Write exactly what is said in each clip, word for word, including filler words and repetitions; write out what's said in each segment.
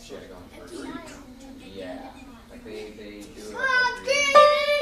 Shit, going first. Yeah. Like they, they do it like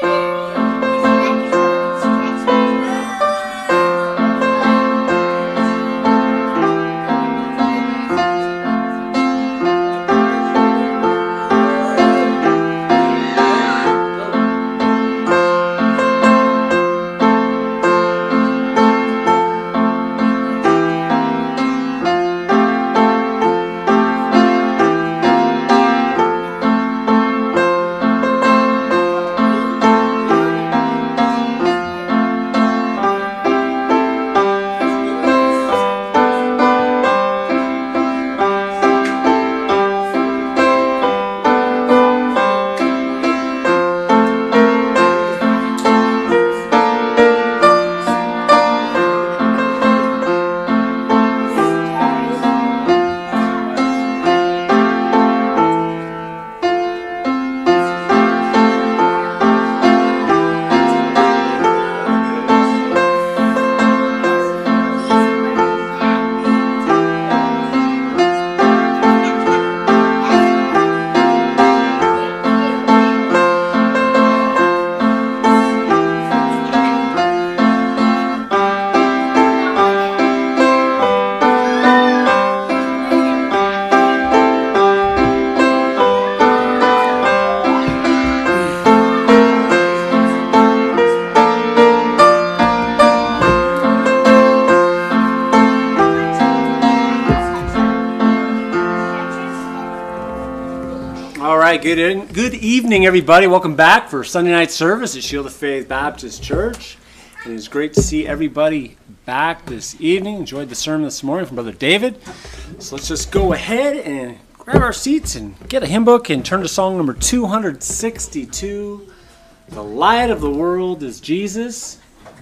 Good, good evening, everybody. Welcome back for Sunday night service at Shield of Faith Baptist Church. And it's great to see everybody back this evening. Enjoyed the sermon this morning from Brother David. So let's just go ahead and grab our seats and get a hymn book and turn to song number two hundred sixty-two. The light of the world is Jesus.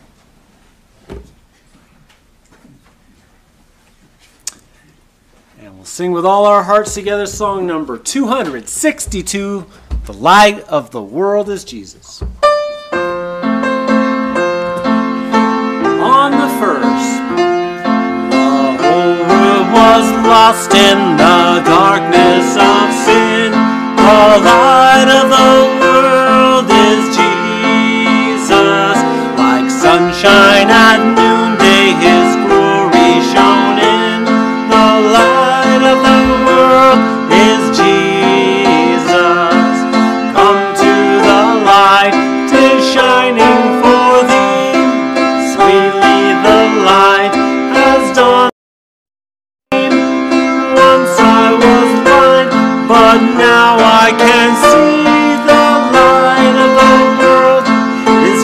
And we'll sing with all our hearts together song number two hundred sixty-two, The Light of the World is Jesus. On the first, the whole world was lost in the darkness of sin. The light of the world is Jesus. Like sunshine at noonday, his glory shone in. The light of the world is Jesus. Come to the light, 'tis shining for thee. Sweetly the light has dawned. Once I was blind, but now I can see. The light of the world is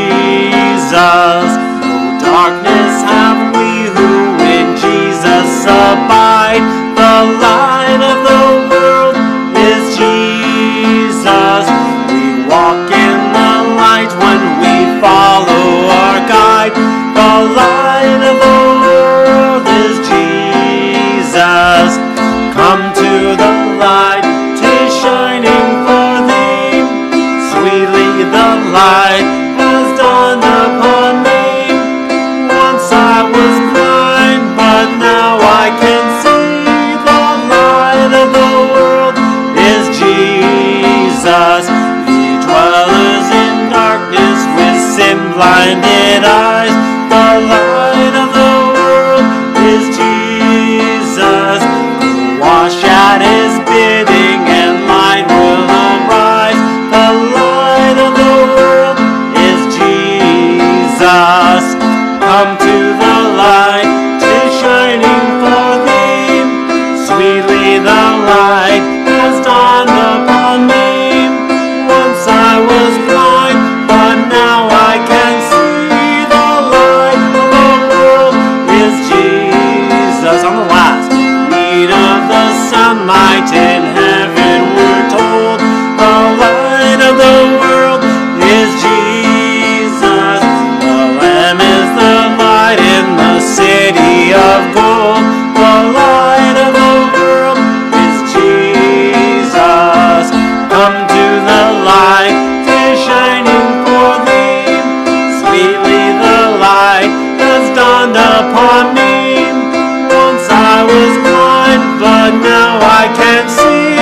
Jesus. No darkness have we who in Jesus abide. The light of the world is Jesus. We walk in the light when we follow our guide. The light of the world is Jesus. Come to the light, 'tis shining for thee. Sweetly the light has dawned upon me. Once I was blind, but now I can see. The light of the world is Jesus. Ye dwellers in darkness with sin-blinded eyes. The light of the world is Jesus. Wash at his bidding and light will arise. The light of the world is Jesus. Come to the light, 'tis shining for thee. Sweetly the light has dawned upon me. Once I was blind, but now I can see. The light of the world is Jesus. On the last, need of the sunlight in heaven we're told. The light of the world is Jesus. The Lamb is the light in the city of gold. The light of the world is Jesus. Come to the light, 'tis shining for thee. Sweetly the light has dawned upon me. Once I was blind, but now I can see.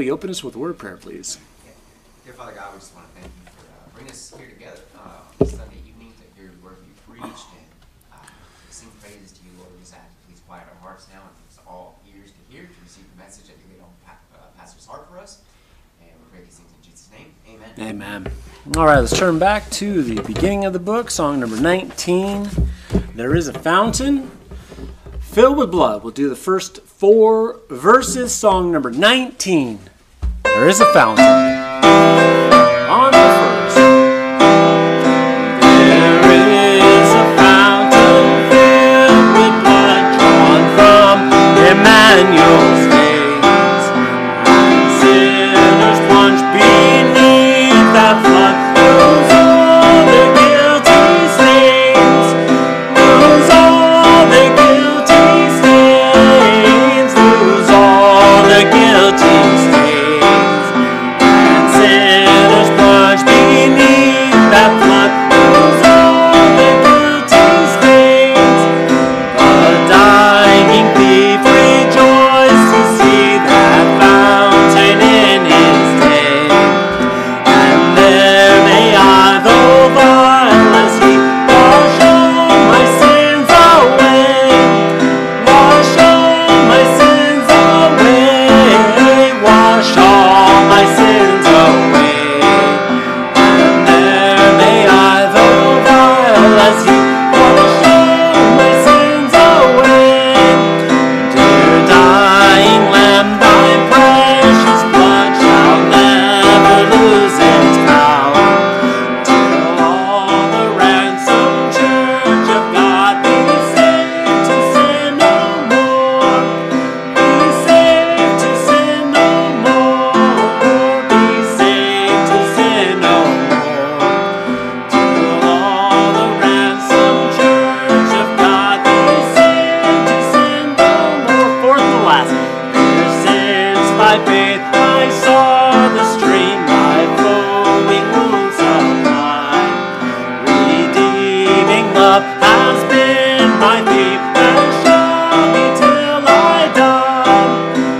Joey, open us with a word of prayer, please. Okay. Dear Father God, we just want to thank you for uh, bringing us here together uh, on Sunday evening to hear the word you preached and uh, to sing praises to you, Lord. We just ask you please quiet our hearts now and give us all ears to hear, to receive the message that you laid on pa- uh, Pastor's heart for us. And we pray these things in Jesus' name. Amen. Amen. All right, let's turn back to the beginning of the book, song number nineteen. There is a fountain filled with blood. We'll do the first four verses, song number nineteen. There is a fountain. On the first. There is a fountain filled with blood drawn from Emmanuel's veins. And sinners plunge beneath that flood. Lose all their guilty stains. Lose all their guilty stains. Lose all their guilty stains. And sinners plunge beneath that flood. Lose all their guilty stains. The dying thief rejoiced to see that fountain in his day. And there they are, though violence he wash all my sins away. Wash all my sins away. Wash all my sins away. And there they are, though violence he wash all my sins away. Dear dying Lamb, thy precious blood shall never lose its power, till all the ransomed church of God be saved to sin no more. Be saved to sin no more. Be saved to sin no more. Till all the ransomed church of God be saved to sin no more. Fourth and last. Ever since by faith I saw the stream, my flowing wounds supply. Redeeming love has been my theme, and shall be till I die.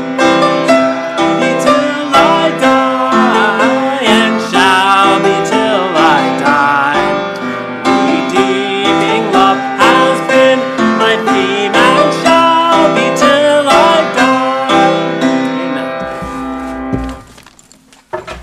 Be till I die, and shall be till I die. Redeeming love has been my theme, and shall be till I die. Amen.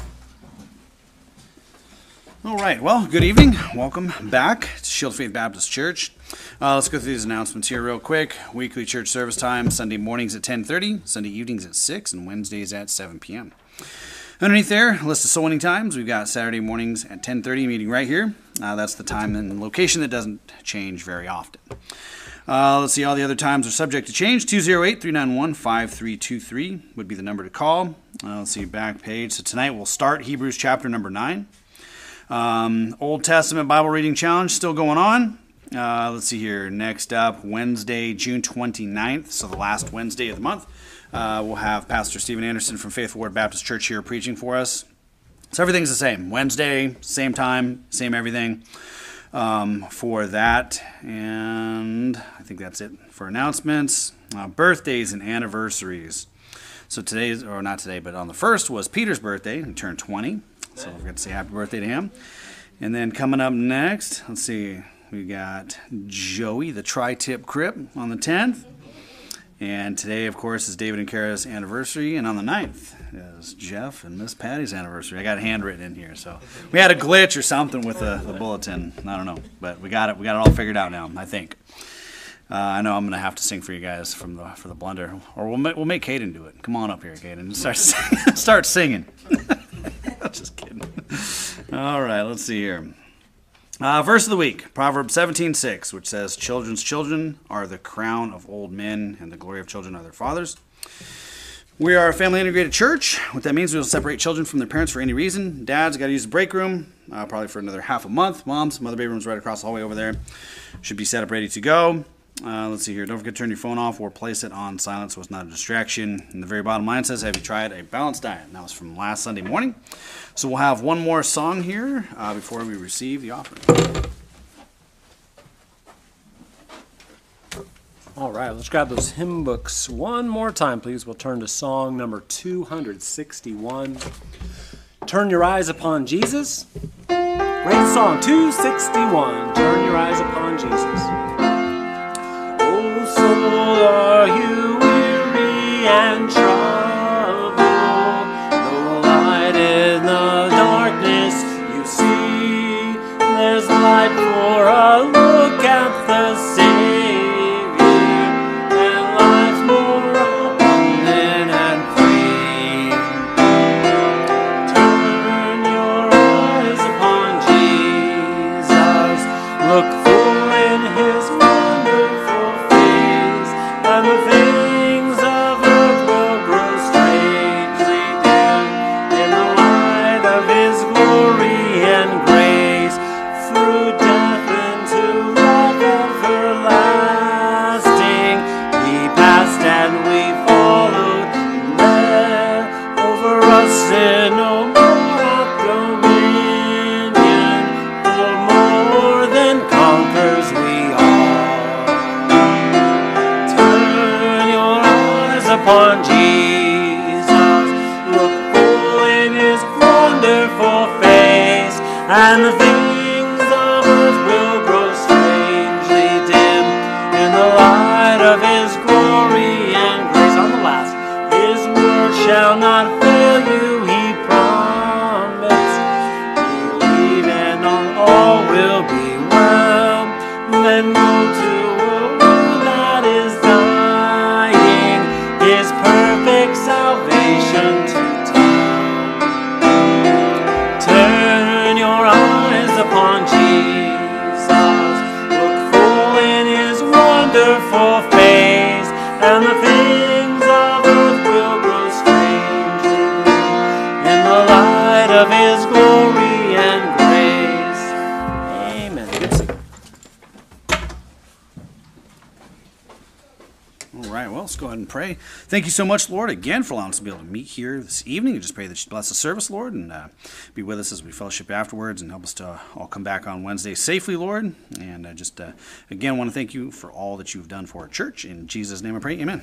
All right, well, good evening. Welcome back to Shield Faith Baptist Church. Uh, let's go through these announcements here real quick. Weekly church service time, Sunday mornings at ten thirty, Sunday evenings at six, and Wednesdays at seven p.m. Underneath there, a list of soul winning times. We've got Saturday mornings at ten thirty, meeting right here. Uh, that's the time and location that doesn't change very often. Uh, let's see, all the other times are subject to change. two oh eight, three nine one, five three two three would be the number to call. Uh, let's see, back page. So tonight we'll start Hebrews chapter number nine. Um, Old Testament Bible Reading Challenge still going on. Uh, let's see here. Next up, Wednesday, June twenty-ninth, so the last Wednesday of the month. Uh, we'll have Pastor Stephen Anderson from Faithful Word Baptist Church here preaching for us. So everything's the same. Wednesday, same time, same everything um, for that. And I think that's it for announcements. Uh, birthdays and anniversaries. So today's, or not today, but on the first was Peter's birthday. He turned twenty. So we're going to say happy birthday to him. And then coming up next, let's see, we got Joey, the Tri-Tip Crip, on the tenth. And today, of course, is David and Kara's anniversary. And on the ninth is Jeff and Miss Patty's anniversary. I got handwritten in here. So we had a glitch or something with the, the bulletin. I don't know. But we got it. We got it all figured out now, I think. Uh, I know I'm going to have to sing for you guys from the for the blender. Or we'll, we'll make Caden do it. Come on up here, Caden. Start singing. Start singing. Just kidding. All right, let's see here. Uh, verse of the week, Proverbs seventeen six, which says, "Children's children are the crown of old men, and the glory of children are their fathers." We are a family integrated church. What that means, we will separate children from their parents for any reason. Dad's got to use the break room, uh, probably for another half a month. Mom's mother baby room's right across the hallway over there. Should be set up ready to go. Uh, let's see here. Don't forget to turn your phone off or place it on silent so it's not a distraction. And the very bottom line says, "Have you tried a balanced diet?" And that was from last Sunday morning. So we'll have one more song here uh, before we receive the offering. All right, let's grab those hymn books one more time, please. We'll turn to song number two hundred sixty-one. Turn Your Eyes Upon Jesus. Great song, two sixty-one. Turn Your Eyes Upon Jesus. Oh, soul, are you weary and troubled? No light in the darkness you see. There's light for a look at the Savior. Upon Jesus, look full in his wonderful face, and the things of earth will grow strangely dim in the light of his glory and grace. On the last, his word shall not fail you, he promised. Believe and all will be well. Then go to a world that is dying, his perfect salvation to tell. Turn your eyes upon Jesus, look full in his wonderful face, and the things of earth will grow strangely in the light of his glory and grace. Amen. Good singing. All right, well, let's go ahead and pray. Thank you so much, Lord, again for allowing us to be able to meet here this evening. I just pray that you bless the service, Lord, and uh, be with us as we fellowship afterwards and help us to all come back on Wednesday safely, Lord. And uh, just, uh, again, want to thank you for all that you've done for our church. In Jesus' name I pray, amen.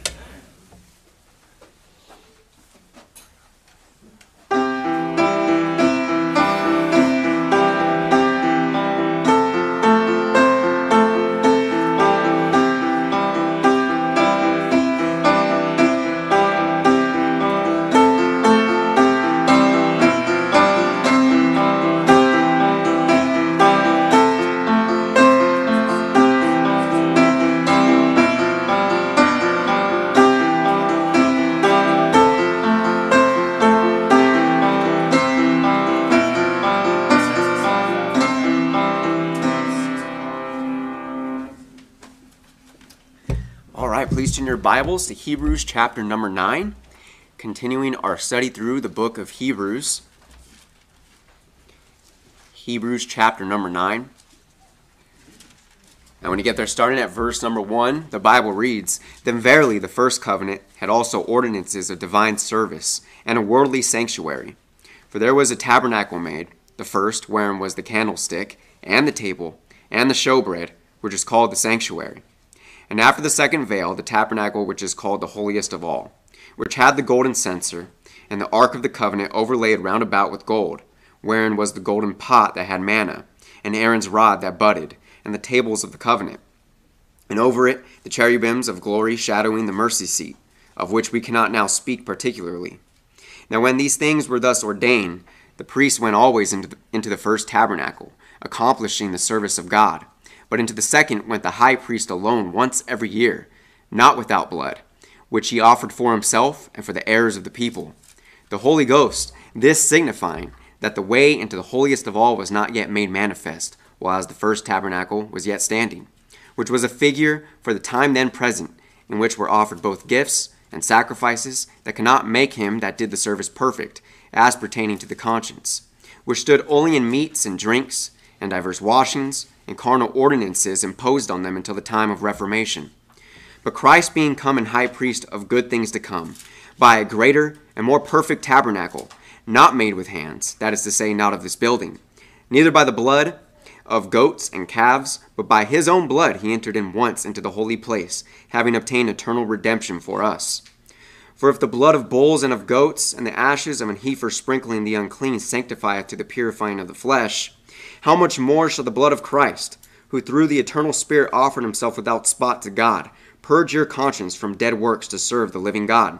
Please turn your Bibles to Hebrews chapter number nine, continuing our study through the book of Hebrews. Hebrews chapter number nine. And when you get there, starting at verse number one, the Bible reads, "Then verily the first covenant had also ordinances of divine service, and a worldly sanctuary. For there was a tabernacle made, the first, wherein was the candlestick, and the table, and the showbread, which is called the sanctuary. And after the second veil, the tabernacle which is called the holiest of all, which had the golden censer, and the ark of the covenant overlaid round about with gold, wherein was the golden pot that had manna, and Aaron's rod that budded, and the tables of the covenant. And over it the cherubims of glory shadowing the mercy seat, of which we cannot now speak particularly. Now when these things were thus ordained, the priest went always into the, into the first tabernacle, accomplishing the service of God. But into the second went the high priest alone once every year, not without blood, which he offered for himself and for the errors of the people. The Holy Ghost, this signifying that the way into the holiest of all was not yet made manifest, while the first tabernacle was yet standing, which was a figure for the time then present, in which were offered both gifts and sacrifices that cannot make him that did the service perfect, as pertaining to the conscience, which stood only in meats and drinks, and divers washings, and carnal ordinances imposed on them until the time of Reformation. But Christ being come and high priest of good things to come, by a greater and more perfect tabernacle, not made with hands, that is to say, not of this building, neither by the blood, of goats and calves, but by his own blood he entered in once into the holy place, having obtained eternal redemption for us. For if the blood of bulls and of goats and the ashes of an heifer sprinkling the unclean sanctifieth to the purifying of the flesh, how much more shall the blood of Christ, who through the eternal Spirit offered himself without spot to God, purge your conscience from dead works to serve the living God?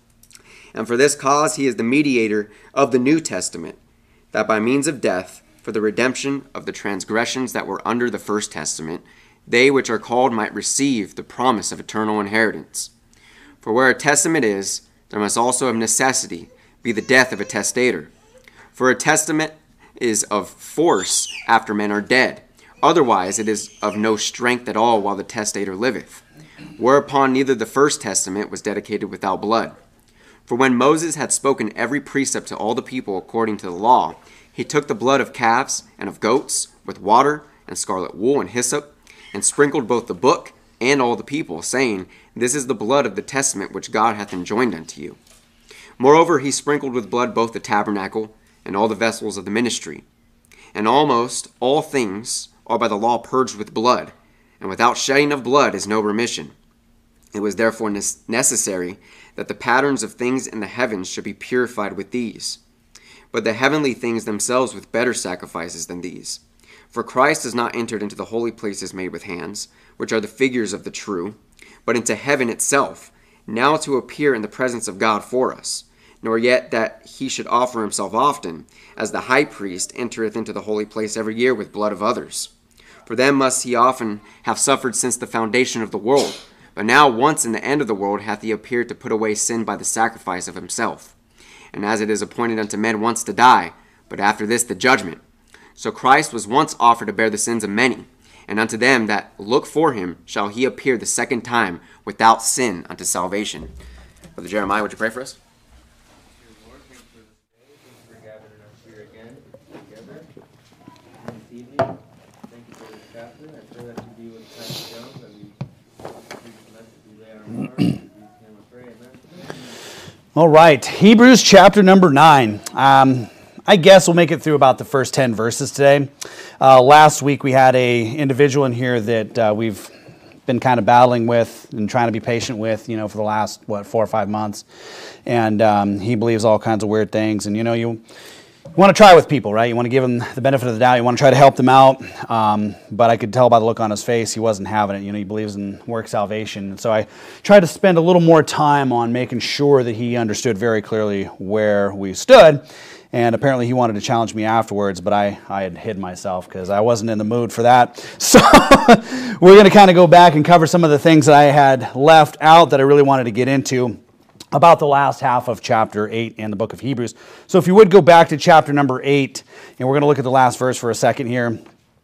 And for this cause he is the mediator of the New Testament, that by means of death, for the redemption of the transgressions that were under the first testament, they which are called might receive the promise of eternal inheritance. For where a testament is, there must also of necessity be the death of a testator. For a testament is of force after men are dead. Otherwise it is of no strength at all while the testator liveth. Whereupon neither the first testament was dedicated without blood. For when Moses had spoken every precept to all the people according to the law, he took the blood of calves and of goats with water and scarlet wool and hyssop, and sprinkled both the book and all the people, saying, This is the blood of the testament which God hath enjoined unto you. Moreover, he sprinkled with blood both the tabernacle and all the vessels of the ministry. And almost all things are by the law purged with blood, and without shedding of blood is no remission. It was therefore necessary that the patterns of things in the heavens should be purified with these, but the heavenly things themselves with better sacrifices than these. For Christ has not entered into the holy places made with hands, which are the figures of the true, but into heaven itself, now to appear in the presence of God for us, nor yet that he should offer himself often, as the high priest entereth into the holy place every year with blood of others. For then must he often have suffered since the foundation of the world. But now once in the end of the world hath he appeared to put away sin by the sacrifice of himself. And as it is appointed unto men once to die, but after this the judgment, so Christ was once offered to bear the sins of many, and unto them that look for him shall he appear the second time without sin unto salvation. Brother Jeremiah, would you pray for us? Dear Lord, thank you for this day. Thank you for gathering us here again together this evening. Thank you for this chapter. I pray that you be with Pastor Jones, that we preach the message we lay on our heart. In Jesus' name I pray, amen. All right, Hebrews chapter number nine. Um, I guess we'll make it through about the first ten verses today. Uh, last week we had a individual in here that uh, we've been kind of battling with and trying to be patient with, you know, for the last, what, four or five months. And um, he believes all kinds of weird things. And, you know, you, you want to try with people, right? You want to give them the benefit of the doubt. You want to try to help them out. Um, but I could tell by the look on his face he wasn't having it. You know, he believes in work salvation. And so I tried to spend a little more time on making sure that he understood very clearly where we stood. And apparently he wanted to challenge me afterwards, but I, I had hid myself because I wasn't in the mood for that. So we're going to kind of go back and cover some of the things that I had left out that I really wanted to get into about the last half of chapter eight in the book of Hebrews. So if you would go back to chapter number eight, and we're going to look at the last verse for a second here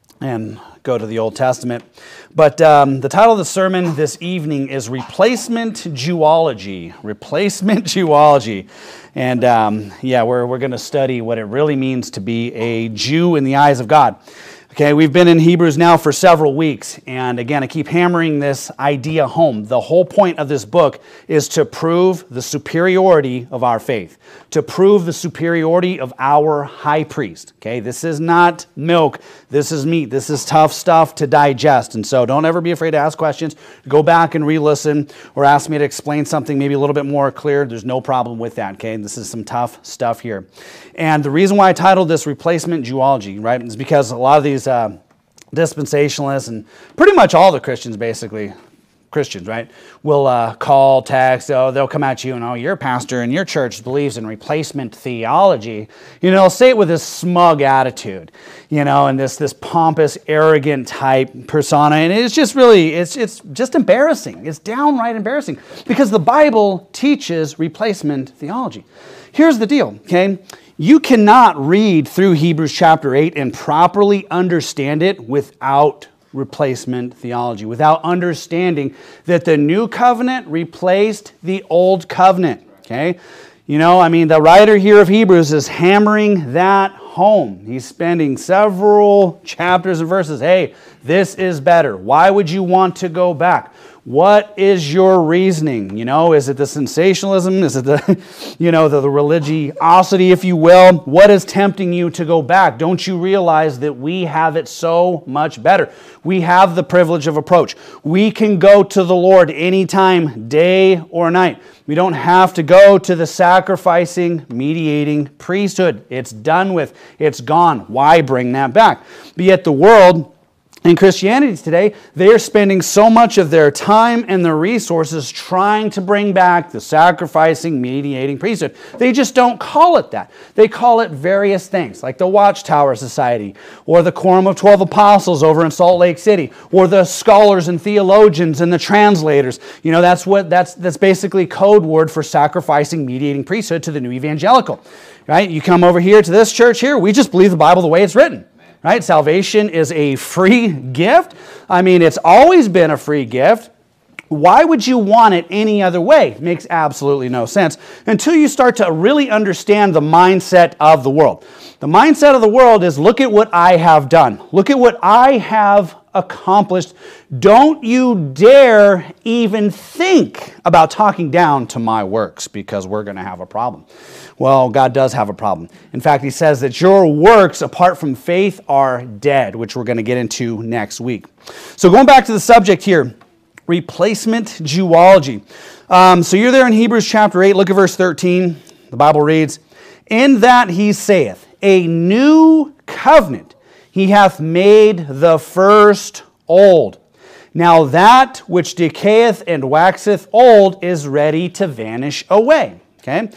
and go to the Old Testament. But um, the title of the sermon this evening is Replacement Jewology. Replacement Jewology. And um, yeah, we're, we're going to study what it really means to be a Jew in the eyes of God. Okay, we've been in Hebrews now for several weeks, and again, I keep hammering this idea home. The whole point of this book is to prove the superiority of our faith, to prove the superiority of our high priest. Okay, this is not milk, this is meat, this is tough stuff to digest, and so don't ever be afraid to ask questions. Go back and re-listen, or ask me to explain something maybe a little bit more clear. There's no problem with that, okay? This is some tough stuff here. And the reason why I titled this Replacement Jewology, right, is because a lot of these Uh, dispensationalists and pretty much all the Christians, basically, Christians, right, will uh, call, text, oh, they'll come at you and, oh, your pastor in your church believes in replacement theology. You know, say it with this smug attitude, you know, and this this pompous, arrogant type persona. And it's just really, it's, it's just embarrassing. It's downright embarrassing because the Bible teaches replacement theology. Here's the deal, okay? You cannot read through Hebrews chapter eight and properly understand it without replacement theology, without understanding that the new covenant replaced the old covenant, okay? You know, I mean, the writer here of Hebrews is hammering that home. He's spending several chapters and verses. Hey, this is better. Why would you want to go back? What is your reasoning? You know, is it the sensationalism? Is it the, you know, the, the religiosity, if you will? What is tempting you to go back? Don't you realize that we have it so much better? We have the privilege of approach. We can go to the Lord anytime, day or night. We don't have to go to the sacrificing, mediating priesthood. It's done with. It's gone. Why bring that back? But yet the world in Christianity today, they are spending so much of their time and their resources trying to bring back the sacrificing, mediating priesthood. They just don't call it that. They call it various things, like the Watchtower Society, or the Quorum of Twelve Apostles over in Salt Lake City, or the scholars and theologians and the translators. You know, that's what that's that's basically code word for sacrificing, mediating priesthood to the new evangelical. Right? You come over here to this church here, we just believe the Bible the way it's written. Right? Salvation is a free gift. I mean, it's always been a free gift. Why would you want it any other way? It makes absolutely no sense until you start to really understand the mindset of the world. The mindset of the world is, look at what I have done. Look at what I have accomplished. Don't you dare even think about talking down to my works, because we're going to have a problem. Well, God does have a problem. In fact, he says that your works apart from faith are dead, which we're going to get into next week. So going back to the subject here, replacement Jewology. Um, so you're there in Hebrews chapter eight. Look at verse thirteen. The Bible reads, "In that he saith, a new covenant he hath made the first old. Now that which decayeth and waxeth old is ready to vanish away." Okay?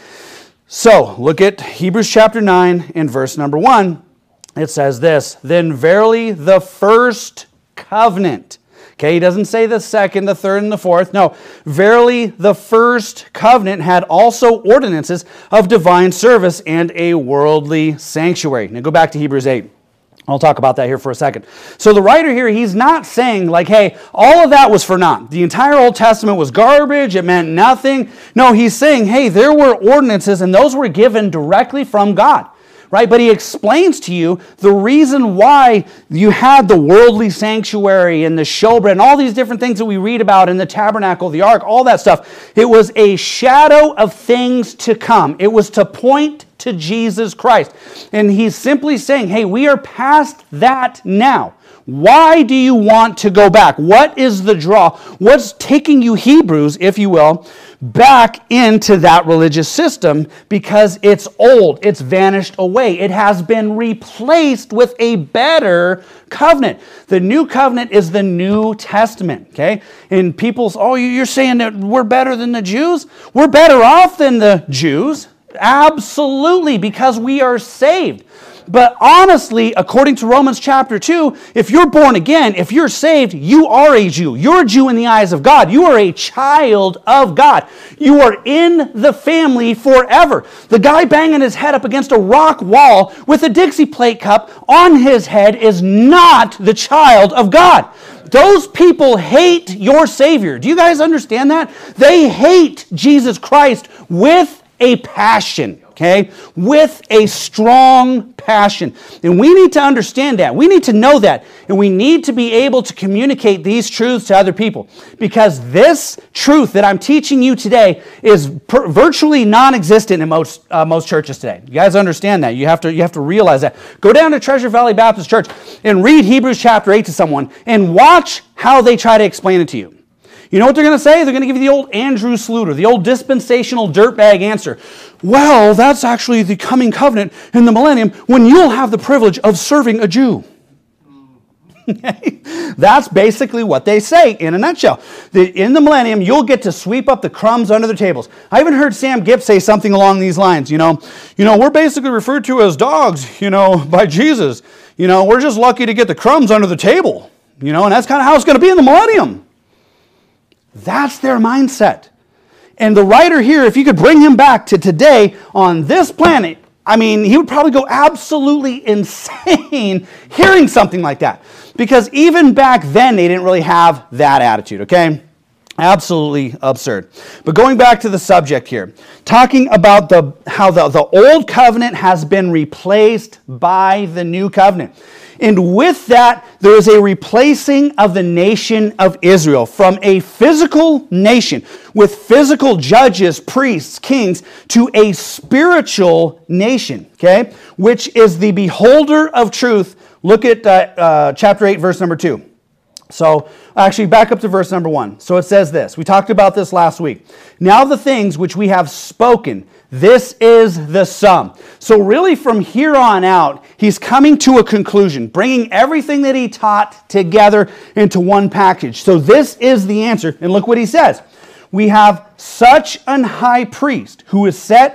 So, look at Hebrews chapter nine and verse number one. It says this, "Then verily the first covenant." Okay, he doesn't say the second, the third, and the fourth. No, "Verily the first covenant had also ordinances of divine service and a worldly sanctuary." Now go back to Hebrews eight. I'll talk about that here for a second. So the writer here, he's not saying like, hey, all of that was for naught. The entire Old Testament was garbage. It meant nothing. No, he's saying, hey, there were ordinances and those were given directly from God. Right? But he explains to you the reason why you had the worldly sanctuary and the showbread and all these different things that we read about in the tabernacle, the ark, all that stuff. It was a shadow of things to come. It was to point to Jesus Christ. And he's simply saying, hey, we are past that now. Why do you want to go back? What is the draw? What's taking you, Hebrews, if you will, back into that religious system? Because it's old. It's vanished away. It has been replaced with a better covenant. The new covenant is the New Testament. Okay? And people's, oh, you're saying that we're better than the Jews? We're better off than the Jews. Absolutely, because we are saved. But honestly, according to Romans chapter two, if you're born again, if you're saved, you are a Jew. You're a Jew in the eyes of God. You are a child of God. You are in the family forever. The guy banging his head up against a rock wall with a Dixie plate cup on his head is not the child of God. Those people hate your Savior. Do you guys understand that? They hate Jesus Christ with a passion. Okay, with a strong passion. And we need to understand that. We need to know that. And we need to be able to communicate these truths to other people. Because this truth that I'm teaching you today is per- virtually non-existent in most uh, most churches today. You guys understand that. You have to, you have to realize that. Go down to Treasure Valley Baptist Church and read Hebrews chapter eight to someone and watch how they try to explain it to you. You know what they're going to say? They're going to give you the old Andrew Sluter, the old dispensational dirtbag answer. Well, that's actually the coming covenant in the millennium when you'll have the privilege of serving a Jew. That's basically what they say in a nutshell. The, in the millennium, you'll get to sweep up the crumbs under the tables. I even heard Sam Gipp say something along these lines. You know, you know, we're basically referred to as dogs, you know, by Jesus. You know, we're just lucky to get the crumbs under the table. You know, and that's kind of how it's going to be in the millennium. That's their mindset. And the writer here, if you could bring him back to today on this planet, I mean, he would probably go absolutely insane hearing something like that. Because even back then, they didn't really have that attitude, okay? Absolutely absurd. But going back to the subject here, talking about the how the, the old covenant has been replaced by the new covenant. And with that, there is a replacing of the nation of Israel from a physical nation with physical judges, priests, kings, to a spiritual nation, okay, which is the beholder of truth. Look at uh, uh, chapter eight, verse number two. So, actually, back up to verse number one. So it says this. We talked about this last week. Now the things which we have spoken, this is the sum. So really from here on out, he's coming to a conclusion, bringing everything that he taught together into one package. So this is the answer. And look what he says. We have such an high priest who is set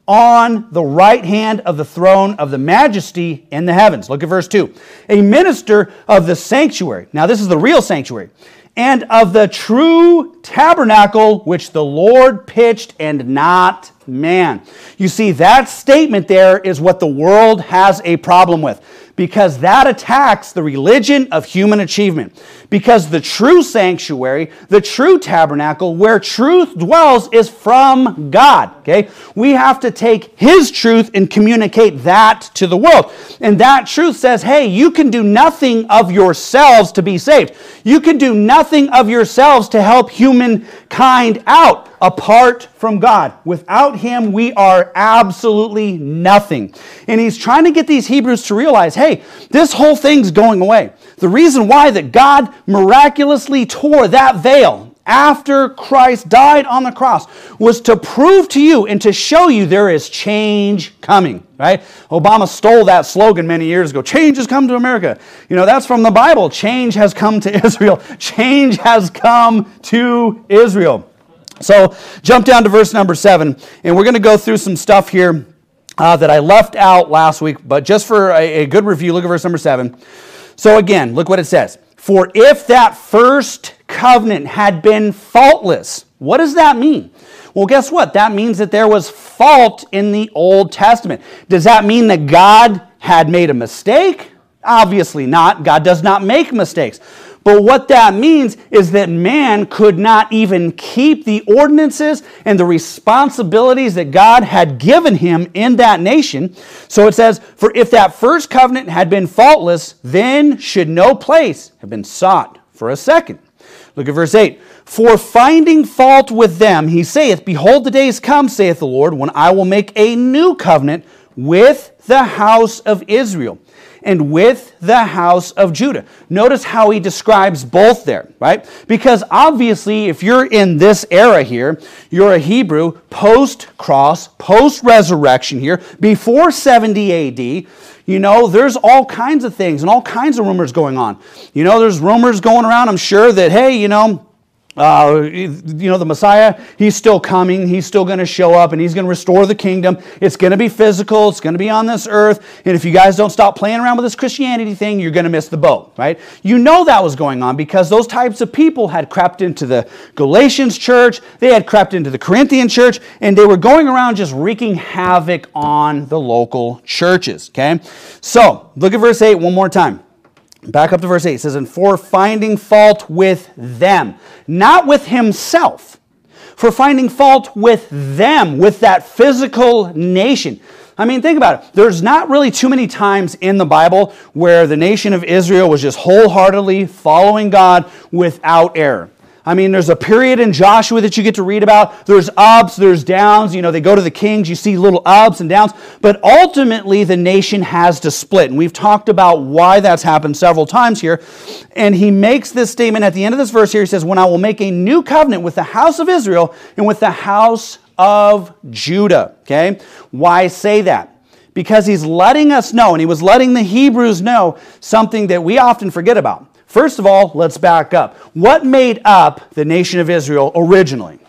on the right hand of the throne of the majesty in the heavens. Look at verse two. A minister of the sanctuary. Now this is the real sanctuary. And of the true tabernacle which the Lord pitched and not man. You see, that statement there is what the world has a problem with, because that attacks the religion of human achievement. Because the true sanctuary, the true tabernacle, where truth dwells, is from God. Okay? We have to take His truth and communicate that to the world. And that truth says, hey, you can do nothing of yourselves to be saved. You can do nothing of yourselves to help humankind out apart from God. Without Him, we are absolutely nothing. And he's trying to get these Hebrews to realize, hey, this whole thing's going away. The reason why that God miraculously tore that veil after Christ died on the cross was to prove to you and to show you there is change coming, right? Obama stole that slogan many years ago. Change has come to America. You know, that's from the Bible. Change has come to Israel. Change has come to Israel. So jump down to verse number seven, and we're going to go through some stuff here uh, that I left out last week, but just for a, a good review, look at verse number seven. So again, look what it says. For if that first covenant had been faultless, what does that mean? Well, guess what? That means that there was fault in the Old Testament. Does that mean that God had made a mistake? Obviously not. God does not make mistakes. But what that means is that man could not even keep the ordinances and the responsibilities that God had given him in that nation. So it says, for if that first covenant had been faultless, then should no place have been sought for a second. Look at verse eight. For finding fault with them, he saith, behold, the days come, saith the Lord, when I will make a new covenant with the house of Israel and with the house of Judah. Notice how he describes both there, right? Because obviously, if you're in this era here, you're a Hebrew post-cross, post-resurrection here, before seventy A D, you know, there's all kinds of things and all kinds of rumors going on. You know, there's rumors going around, I'm sure, that, hey, you know, Uh, you know, the Messiah, he's still coming. He's still going to show up and he's going to restore the kingdom. It's going to be physical. It's going to be on this earth. And if you guys don't stop playing around with this Christianity thing, you're going to miss the boat, right? You know that was going on because those types of people had crept into the Galatians church. They had crept into the Corinthian church, and they were going around just wreaking havoc on the local churches, okay? So, look at verse eight one more time. Back up to verse eight. It says, and for finding fault with them, not with himself, for finding fault with them, with that physical nation. I mean, think about it. There's not really too many times in the Bible where the nation of Israel was just wholeheartedly following God without error. I mean, there's a period in Joshua that you get to read about. There's ups, there's downs. You know, they go to the kings, you see little ups and downs. But ultimately, the nation has to split. And we've talked about why that's happened several times here. And he makes this statement at the end of this verse here. He says, when I will make a new covenant with the house of Israel and with the house of Judah. Okay? Why say that? Because he's letting us know, and he was letting the Hebrews know, something that we often forget about. First of all, let's back up. What made up the nation of Israel originally?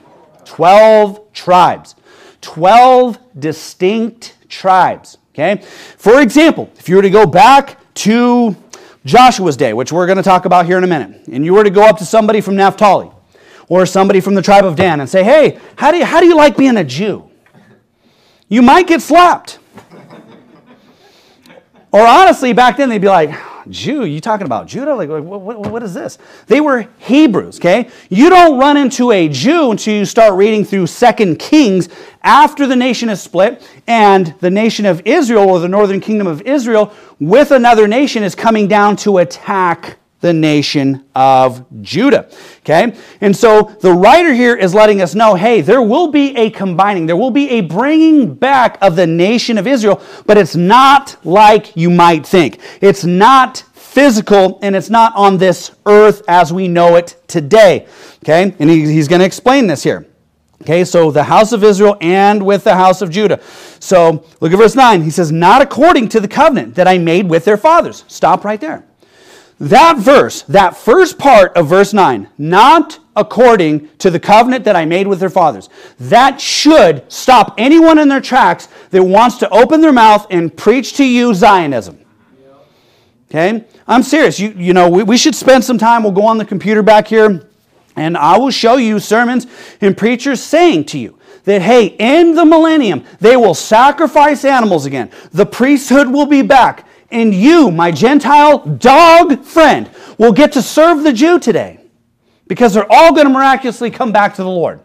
Twelve tribes. Twelve distinct tribes. Okay? For example, if you were to go back to Joshua's day, which we're going to talk about here in a minute, and you were to go up to somebody from Naphtali or somebody from the tribe of Dan and say, hey, how do you, how do you like being a Jew? You might get slapped. Or honestly, back then they'd be like, Jew, you talking about Judah? Like, what, what, what is this? They were Hebrews, okay? You don't run into a Jew until you start reading through Second Kings after the nation is split and the nation of Israel, or the northern kingdom of Israel, with another nation is coming down to attack the nation of Judah, okay? And so the writer here is letting us know, hey, there will be a combining, there will be a bringing back of the nation of Israel, but it's not like you might think. It's not physical, and it's not on this earth as we know it today, okay? And he, he's going to explain this here. Okay, so the house of Israel and with the house of Judah. So look at verse nine. He says, not according to the covenant that I made with their fathers. Stop right there. That verse, that first part of verse nine, not according to the covenant that I made with their fathers, that should stop anyone in their tracks that wants to open their mouth and preach to you Zionism. Okay? I'm serious. You, you know, we, we should spend some time. We'll go on the computer back here, and I will show you sermons and preachers saying to you that, hey, in the millennium, they will sacrifice animals again. The priesthood will be back. And you, my Gentile dog friend, will get to serve the Jew today because they're all going to miraculously come back to the Lord.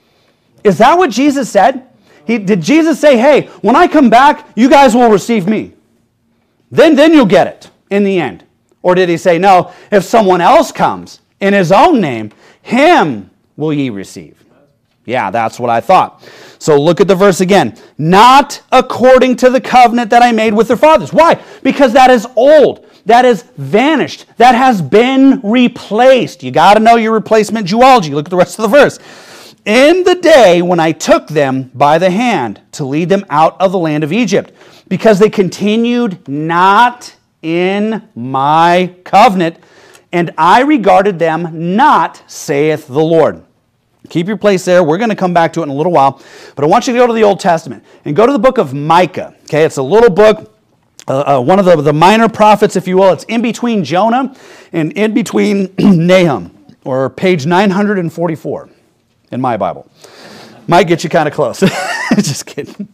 Is that what Jesus said? He, did Jesus say, hey, when I come back, you guys will receive me? Then, then you'll get it in the end. Or did he say, no, if someone else comes in his own name, him will ye receive? Yeah, that's what I thought. So look at the verse again. Not according to the covenant that I made with their fathers. Why? Because that is old. That is vanished. That has been replaced. You got to know your replacement geology. Look at the rest of the verse. In the day when I took them by the hand to lead them out of the land of Egypt, because they continued not in my covenant, and I regarded them not, saith the Lord. Keep your place there. We're going to come back to it in a little while. But I want you to go to the Old Testament and go to the book of Micah. Okay, it's a little book, uh, uh, one of the, the minor prophets, if you will. It's in between Jonah and in between Nahum, or page nine hundred forty-four in my Bible. Might get you kind of close. Just kidding.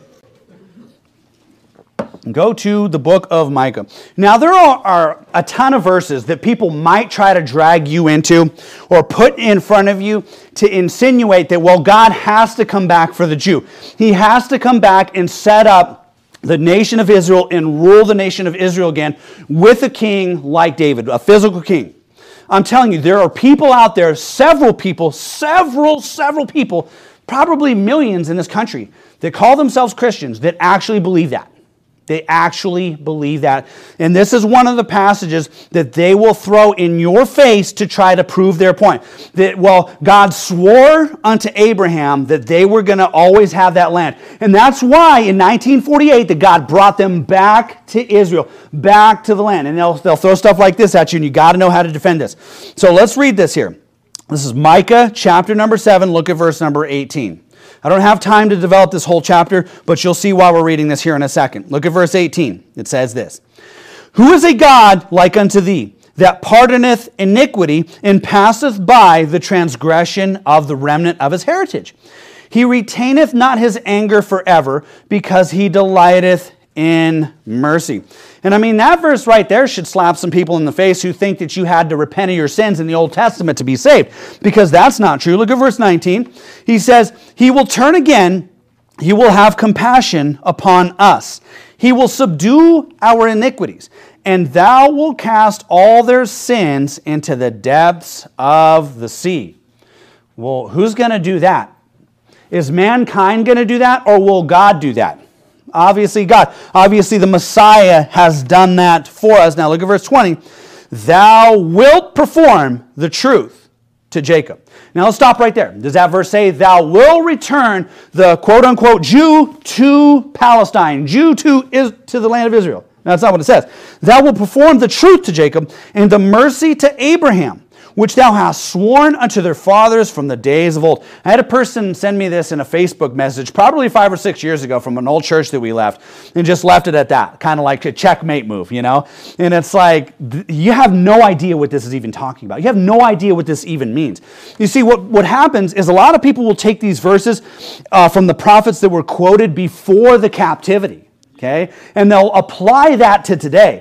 Go to the book of Micah. Now, there are, are a ton of verses that people might try to drag you into or put in front of you to insinuate that, well, God has to come back for the Jew. He has to come back and set up the nation of Israel and rule the nation of Israel again with a king like David, a physical king. I'm telling you, there are people out there, several people, several, several people, probably millions in this country, that call themselves Christians that actually believe that. They actually believe that. And this is one of the passages that they will throw in your face to try to prove their point. That, well, God swore unto Abraham that they were going to always have that land. And that's why in nineteen forty-eight that God brought them back to Israel, back to the land. And they'll, they'll throw stuff like this at you, and you got to know how to defend this. So let's read this here. This is Micah chapter number seven. Look at verse number eighteen. I don't have time to develop this whole chapter, but you'll see why we're reading this here in a second. Look at verse eighteen. It says this. Who is a God like unto thee, that pardoneth iniquity, and passeth by the transgression of the remnant of his heritage? He retaineth not his anger forever, because he delighteth in mercy. And I mean, that verse right there should slap some people in the face who think that you had to repent of your sins in the Old Testament to be saved, because that's not true. Look at verse nineteen. He says, he will turn again, he will have compassion upon us. He will subdue our iniquities, and thou wilt cast all their sins into the depths of the sea. Well, who's going to do that? Is mankind going to do that, or will God do that? Obviously God. Obviously the Messiah has done that for us. Now look at verse twenty. Thou wilt perform the truth to Jacob. Now let's stop right there. Does that verse say, thou will return the quote-unquote Jew to Palestine, Jew to, is, to the land of Israel? No, that's not what it says. Thou wilt perform the truth to Jacob and the mercy to Abraham, which thou hast sworn unto their fathers from the days of old. I had a person send me this in a Facebook message probably five or six years ago from an old church that we left, and just left it at that, kind of like a checkmate move, you know? And it's like, you have no idea what this is even talking about. You have no idea what this even means. You see, what, what happens is a lot of people will take these verses uh, from the prophets that were quoted before the captivity, okay? And they'll apply that to today.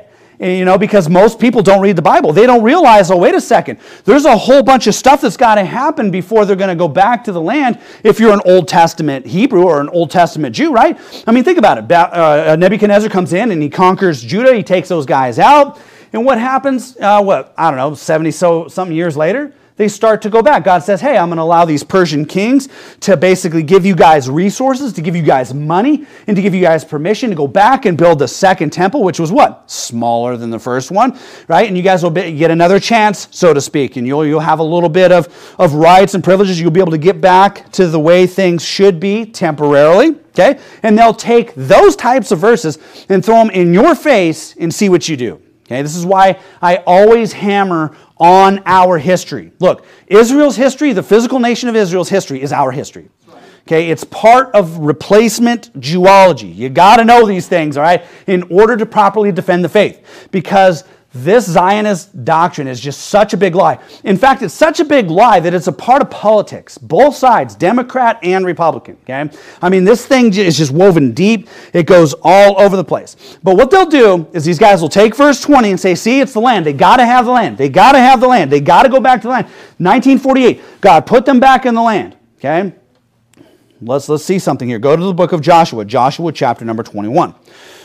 You know, because most people don't read the Bible. They don't realize, oh, wait a second, there's a whole bunch of stuff that's got to happen before they're going to go back to the land if you're an Old Testament Hebrew or an Old Testament Jew, right? I mean, think about it. Uh, Nebuchadnezzar comes in and he conquers Judah. He takes those guys out. And what happens, uh, what, I don't know, seventy so something years later? They start to go back. God says, hey, I'm going to allow these Persian kings to basically give you guys resources, to give you guys money, and to give you guys permission to go back and build the second temple, which was what? Smaller than the first one, right? And you guys will be, get another chance, so to speak, and you'll, you'll have a little bit of, of rights and privileges. You'll be able to get back to the way things should be temporarily, okay? And they'll take those types of verses and throw them in your face and see what you do. Okay, this is why I always hammer on our history. Look, Israel's history, the physical nation of Israel's history, is our history. Okay, it's part of replacement Jewology. You got to know these things, all right, in order to properly defend the faith. Because this Zionist doctrine is just such a big lie. In fact, it's such a big lie that it's a part of politics. Both sides, Democrat and Republican, okay? I mean, this thing is just woven deep. It goes all over the place. But what they'll do is these guys will take verse twenty and say, see, it's the land. They got to have the land. They got to have the land. They got to go back to the land. nineteen forty-eight, God put them back in the land, okay? Let's, let's see something here. Go to the book of Joshua. Joshua chapter number twenty-one.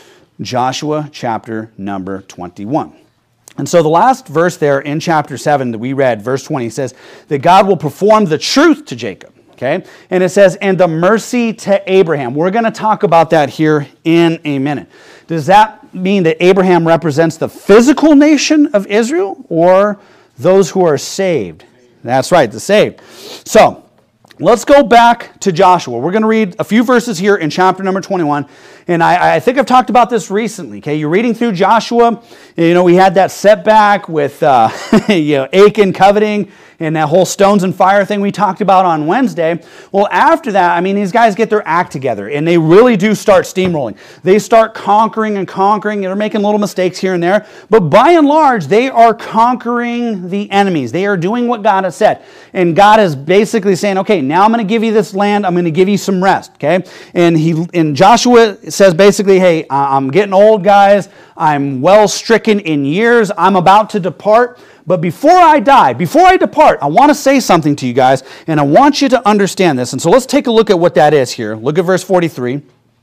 Joshua chapter number twenty-one. And so the last verse there in chapter seven that we read, verse twenty, says that God will perform the truth to Jacob. Okay? And it says, and the mercy to Abraham. We're going to talk about that here in a minute. Does that mean that Abraham represents the physical nation of Israel or those who are saved? That's right, the saved. So, let's go back to Joshua. We're going to read a few verses here in chapter number twenty-one. And I, I think I've talked about this recently. Okay, you're reading through Joshua. You know, we had that setback with uh, you know, Achan coveting and that whole stones and fire thing we talked about on Wednesday. Well, after that, I mean, these guys get their act together, and they really do start steamrolling. They start conquering and conquering. They're making little mistakes here and there. But by and large, they are conquering the enemies. They are doing what God has said. And God is basically saying, okay, now I'm going to give you this land. I'm going to give you some rest. Okay? And he, and Joshua says basically, hey, I'm getting old, guys. I'm well stricken in years. I'm about to depart. But before I die, before I depart, I want to say something to you guys, and I want you to understand this. And so let's take a look at what that is here. Look at verse forty-three.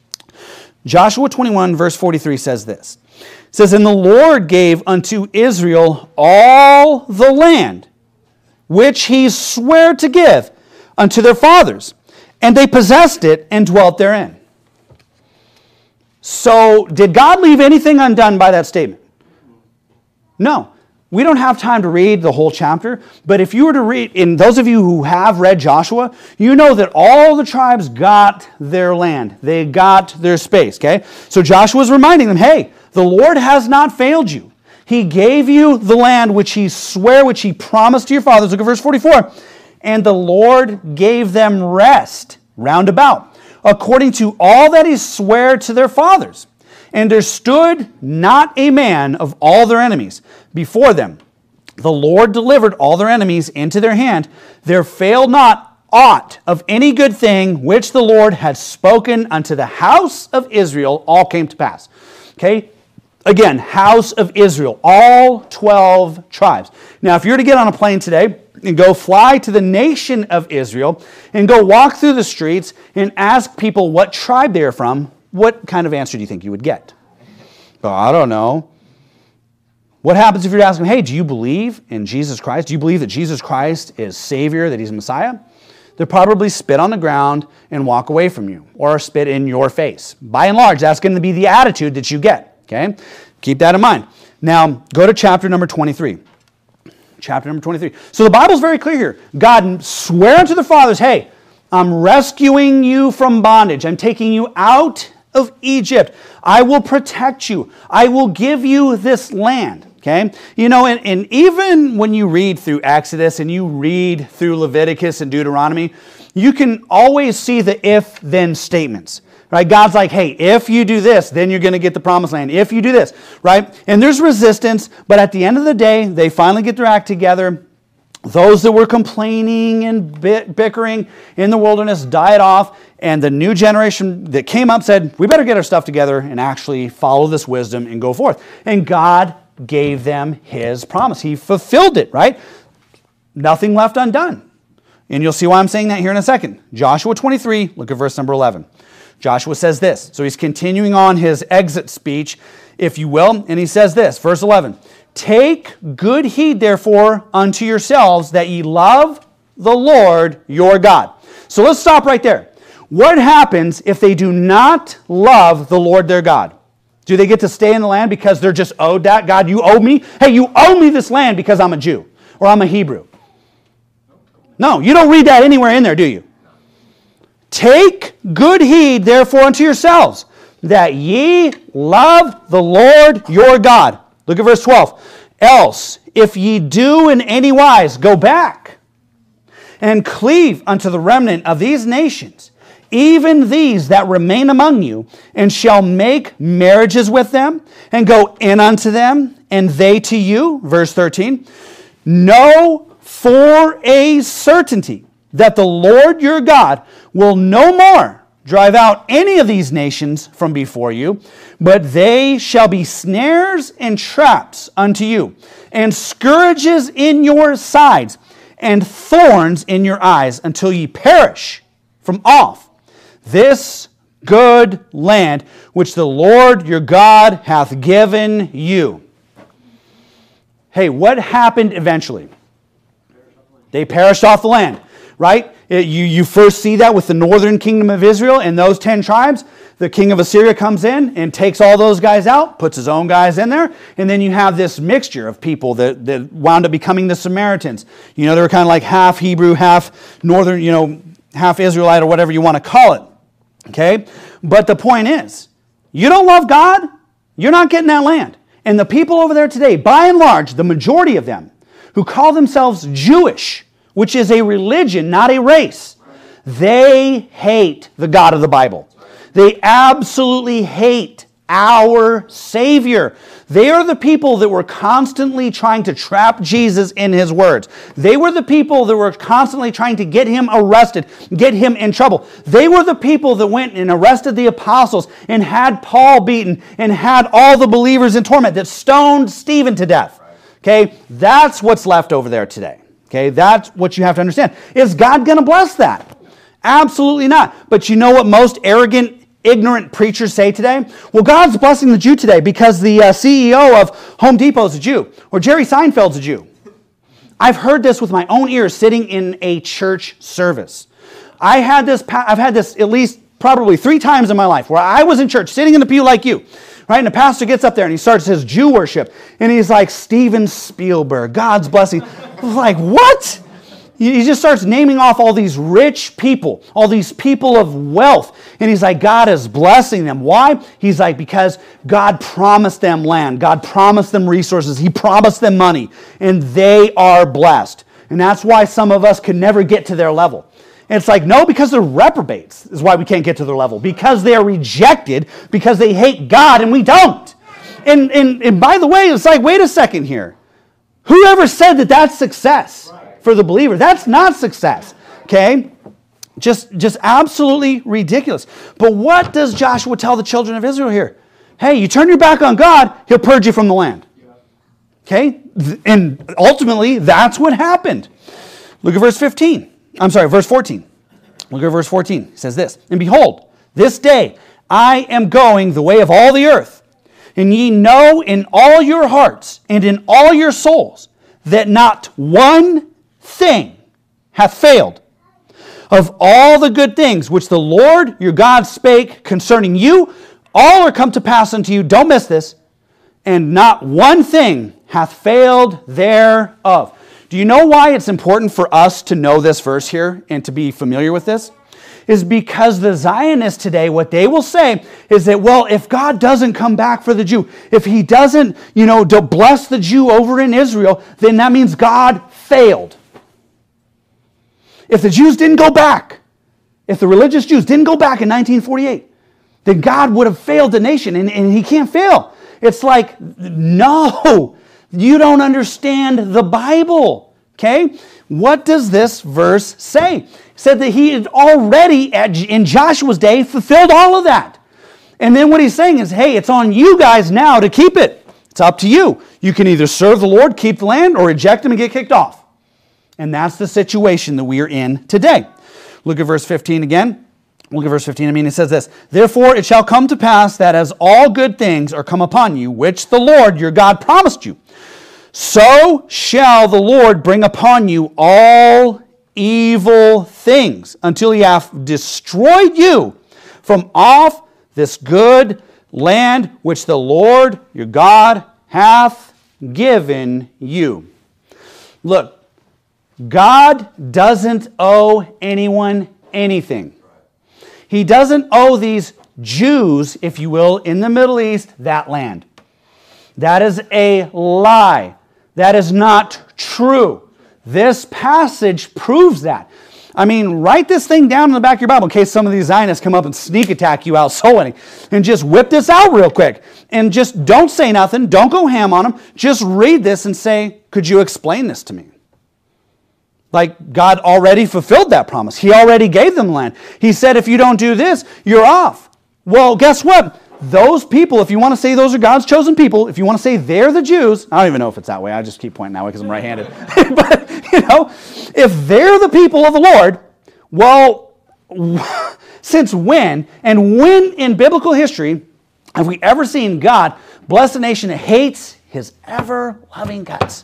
Joshua twenty-one, verse forty-three says this. It says, and the Lord gave unto Israel all the land which he sware to give unto their fathers, and they possessed it and dwelt therein. So, did God leave anything undone by that statement? No. We don't have time to read the whole chapter, but if you were to read, and those of you who have read Joshua, you know that all the tribes got their land. They got their space, okay? So Joshua's reminding them, hey, the Lord has not failed you. He gave you the land which he sware, which he promised to your fathers. Look at verse forty-four. And the Lord gave them rest round about, according to all that he sware to their fathers. And there stood not a man of all their enemies before them. The Lord delivered all their enemies into their hand. There failed not aught of any good thing which the Lord had spoken unto the house of Israel, all came to pass. Okay? Again, house of Israel, all twelve tribes. Now, if you were to get on a plane today and go fly to the nation of Israel and go walk through the streets and ask people what tribe they are from, what kind of answer do you think you would get? Oh, I don't know. What happens if you're asking, hey, do you believe in Jesus Christ? Do you believe that Jesus Christ is Savior, that he's Messiah? They'll probably spit on the ground and walk away from you, or spit in your face. By and large, that's going to be the attitude that you get. Okay? Keep that in mind. Now, go to chapter number twenty-three. Chapter number twenty-three. So the Bible's very clear here. God sware unto the fathers, hey, I'm rescuing you from bondage. I'm taking you out of Egypt. I will protect you. I will give you this land. Okay? You know, and, and even when you read through Exodus and you read through Leviticus and Deuteronomy, you can always see the if-then statements. Right? God's like, hey, if you do this, then you're going to get the promised land. If you do this, right? And there's resistance, but at the end of the day, they finally get their act together. Those that were complaining and bickering in the wilderness died off, and the new generation that came up said, we better get our stuff together and actually follow this wisdom and go forth. And God gave them his promise. He fulfilled it, right? Nothing left undone. And you'll see why I'm saying that here in a second. Joshua twenty-three, look at verse number eleven. Joshua says this. So he's continuing on his exit speech, if you will, and he says this, verse eleven. Take good heed, therefore, unto yourselves that ye love the Lord your God. So let's stop right there. What happens if they do not love the Lord their God? Do they get to stay in the land because they're just owed that? God, you owe me? Hey, you owe me this land because I'm a Jew or I'm a Hebrew. No, you don't read that anywhere in there, do you? Take good heed, therefore, unto yourselves, that ye love the Lord your God. Look at verse twelve. Else, if ye do in any wise go back and cleave unto the remnant of these nations, even these that remain among you, and shall make marriages with them, and go in unto them, and they to you, verse thirteen, know for a certainty that the Lord your God will no more drive out any of these nations from before you, but they shall be snares and traps unto you, and scourges in your sides, and thorns in your eyes, until ye perish from off this good land which the Lord your God hath given you. Hey, what happened eventually? They perished off the land, right? It, you, you first see that with the northern kingdom of Israel and those ten tribes. The king of Assyria comes in and takes all those guys out, puts his own guys in there, and then you have this mixture of people that, that wound up becoming the Samaritans. You know, they were kind of like half Hebrew, half northern, you know, half Israelite or whatever you want to call it. Okay? But the point is, you don't love God, you're not getting that land. And the people over there today, by and large, the majority of them, who call themselves Jewish, which is a religion, not a race, they hate the God of the Bible. They absolutely hate our Savior. They are the people that were constantly trying to trap Jesus in his words. They were the people that were constantly trying to get him arrested, get him in trouble. They were the people that went and arrested the apostles and had Paul beaten and had all the believers in torment, that stoned Stephen to death. Okay, that's what's left over there today. Okay, that's what you have to understand. Is God going to bless that? Absolutely not. But you know what most arrogant, ignorant preachers say today? Well, God's blessing the Jew today because the uh, C E O of Home Depot is a Jew, or Jerry Seinfeld's a Jew. I've heard this with my own ears sitting in a church service. I had this. I've had this at least probably three times in my life where I was in church sitting in the pew like you. Right? And the pastor gets up there and he starts his Jew worship. And he's like, Steven Spielberg, God's blessing. I was like, what? He just starts naming off all these rich people, all these people of wealth. And he's like, God is blessing them. Why? He's like, because God promised them land. God promised them resources. He promised them money. And they are blessed. And that's why some of us could never get to their level. And it's like, no, because they're reprobates is why we can't get to their level. Because they are rejected, because they hate God and we don't. And, and, and by the way, it's like, wait a second here. Whoever said that that's success for the believer? That's not success. Okay? Just, just absolutely ridiculous. But what does Joshua tell the children of Israel here? Hey, you turn your back on God, he'll purge you from the land. Okay? And ultimately, that's what happened. Look at verse fifteen. I'm sorry, verse fourteen. Look at verse fourteen. It says this, and behold, this day I am going the way of all the earth, and ye know in all your hearts and in all your souls that not one thing hath failed of all the good things which the Lord your God spake concerning you. All are come to pass unto you. Don't miss this. And not one thing hath failed thereof. Do you know why it's important for us to know this verse here and to be familiar with this? Is because the Zionists today, what they will say is that, well, if God doesn't come back for the Jew, if he doesn't, you know, to bless the Jew over in Israel, then that means God failed. If the Jews didn't go back, if the religious Jews didn't go back in nineteen forty-eight, then God would have failed the nation, and, and he can't fail. It's like, no, you don't understand the Bible, okay? What does this verse say? It said that he had already, at, in Joshua's day, fulfilled all of that. And then what he's saying is, hey, it's on you guys now to keep it. It's up to you. You can either serve the Lord, keep the land, or reject him and get kicked off. And that's the situation that we are in today. Look at verse fifteen again. Look at verse fifteen. I mean, it says this, therefore it shall come to pass that as all good things are come upon you, which the Lord your God promised you, so shall the Lord bring upon you all evil things until he hath destroyed you from off this good land which the Lord your God hath given you. Look, God doesn't owe anyone anything. He doesn't owe these Jews, if you will, in the Middle East, that land. That is a lie. That is not true. This passage proves that. I mean, write this thing down in the back of your Bible in case some of these Zionists come up and sneak attack you out sowing, and just whip this out real quick. And just don't say nothing. Don't go ham on them. Just read this and say, could you explain this to me? Like, God already fulfilled that promise. He already gave them land. He said, if you don't do this, you're off. Well, guess what? Those people, if you want to say those are God's chosen people, if you want to say they're the Jews, I don't even know if it's that way. I just keep pointing that way because I'm right-handed. But, you know, if they're the people of the Lord, well, since when, and when in biblical history have we ever seen God bless a nation that hates his ever-loving guts?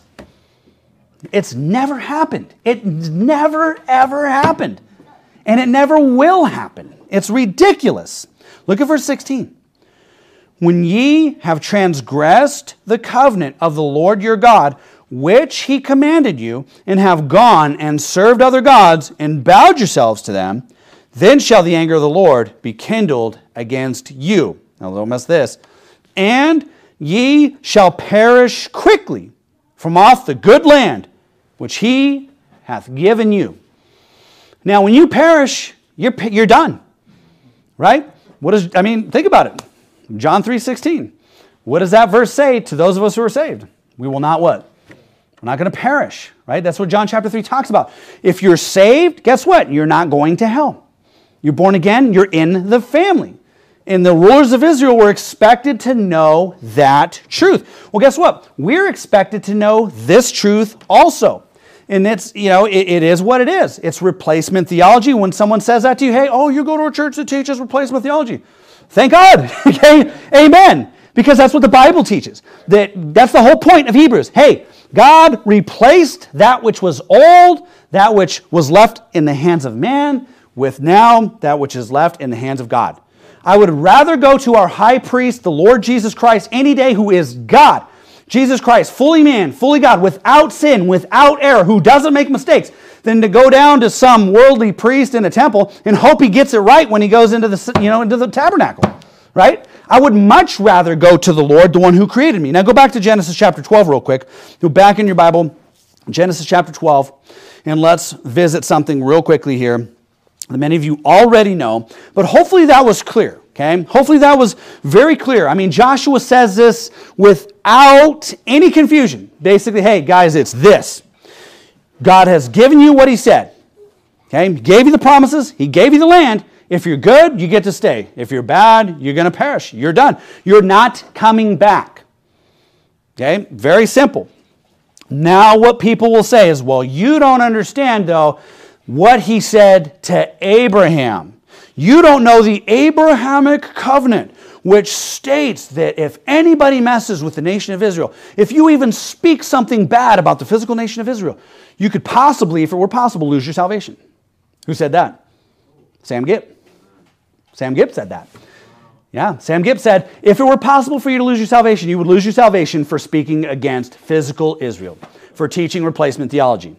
It's never happened. It never, ever happened. And it never will happen. It's ridiculous. Look at verse sixteen. When ye have transgressed the covenant of the Lord your God, which he commanded you, and have gone and served other gods, and bowed yourselves to them, then shall the anger of the Lord be kindled against you. Now don't miss this. And ye shall perish quickly from off the good land which he hath given you. Now when you perish, you're, you're done. Right? What is, I mean, think about it. John three sixteen. What does that verse say to those of us who are saved? We will not what? We're not going to perish, right? That's what John chapter three talks about. If you're saved, guess what? You're not going to hell. You're born again, you're in the family. And the rulers of Israel were expected to know that truth. Well, guess what? We're expected to know this truth also. And it's, you know, it, it is what it is. It's replacement theology. When someone says that to you, hey, oh, you go to a church that teaches replacement theology. Thank God. Okay? Amen. Because that's what the Bible teaches. That, that's the whole point of Hebrews. Hey, God replaced that which was old, that which was left in the hands of man, with now that which is left in the hands of God. I would rather go to our high priest, the Lord Jesus Christ, any day, who is God. Jesus Christ, fully man, fully God, without sin, without error, who doesn't make mistakes, than to go down to some worldly priest in a temple and hope he gets it right when he goes into the, you know, into the tabernacle, right? I would much rather go to the Lord, the one who created me. Now go back to Genesis chapter twelve real quick. Go back in your Bible, Genesis chapter twelve, and let's visit something real quickly here that many of you already know, but hopefully that was clear. Okay? Hopefully that was very clear. I mean, Joshua says this without any confusion. Basically, hey, guys, it's this. God has given you what he said. Okay? He gave you the promises. He gave you the land. If you're good, you get to stay. If you're bad, you're going to perish. You're done. You're not coming back. Okay? Very simple. Now what people will say is, well, you don't understand, though, what he said to Abraham. You don't know the Abrahamic covenant, which states that if anybody messes with the nation of Israel, if you even speak something bad about the physical nation of Israel, you could possibly, if it were possible, lose your salvation. Who said that? Sam Gipp. Sam Gipp said that. Yeah, Sam Gipp said, if it were possible for you to lose your salvation, you would lose your salvation for speaking against physical Israel, for teaching replacement theology.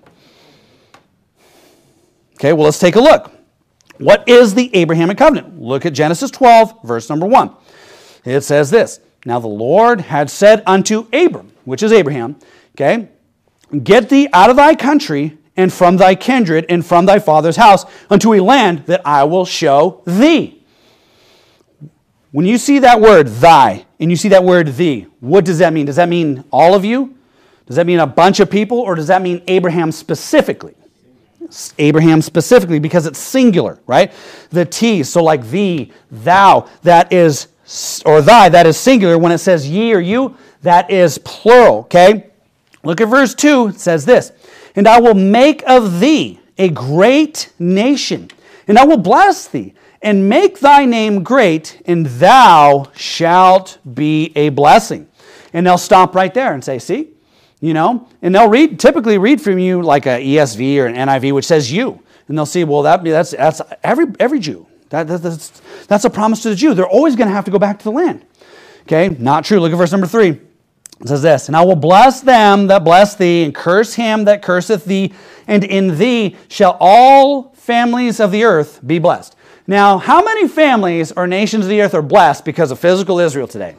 Okay, well, let's take a look. What is the Abrahamic covenant? Look at Genesis twelve, verse number one. It says this, now the Lord had said unto Abram, which is Abraham, okay, get thee out of thy country and from thy kindred and from thy father's house unto a land that I will show thee. When you see that word thy and you see that word thee, what does that mean? Does that mean all of you? Does that mean a bunch of people, or does that mean Abraham specifically? Abraham specifically, because it's singular, right? The T, so like thee, thou, that is, or thy, that is singular. When it says ye or you, That is plural, okay? Look at verse two. It says this, and I will make of thee a great nation, and I will bless thee, and make thy name great, and thou shalt be a blessing. And they'll stop right there and say, see, you know, and they'll read, typically read from you like a E S V or an N I V, which says you. And they'll see, well, that, that's, that's every, every Jew. That, that, that's, that's a promise to the Jew. They're always going to have to go back to the land. Okay, not true. Look at verse number three. It says this, and I will bless them that bless thee, and curse him that curseth thee, and in thee shall all families of the earth be blessed. Now, how many families or nations of the earth are blessed because of physical Israel today?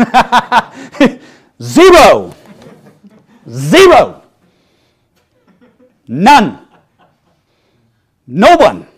Zero. Zero. None. No one.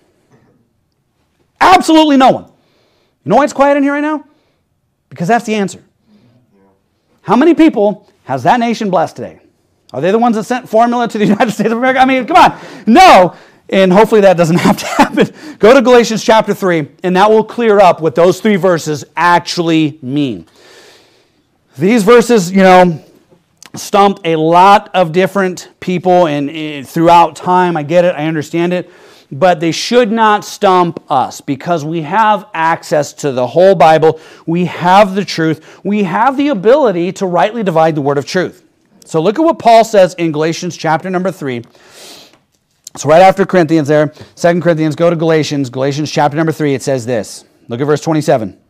Absolutely no one. You know why it's quiet in here right now? Because that's the answer. How many people has that nation blessed today? Are they the ones that sent formula to the United States of America? I mean, come on. No. And hopefully that doesn't have to happen. Go to Galatians chapter three, and that will clear up what those three verses actually mean. These verses, you know, stumped a lot of different people and, and throughout time. I get it. I understand it. But they should not stump us because we have access to the whole Bible. We have the truth. We have the ability to rightly divide the word of truth. So look at what Paul says in Galatians chapter number three. So right after Corinthians there, Second Corinthians, go to Galatians. Galatians chapter number three, it says this. Look at verse twenty-seven.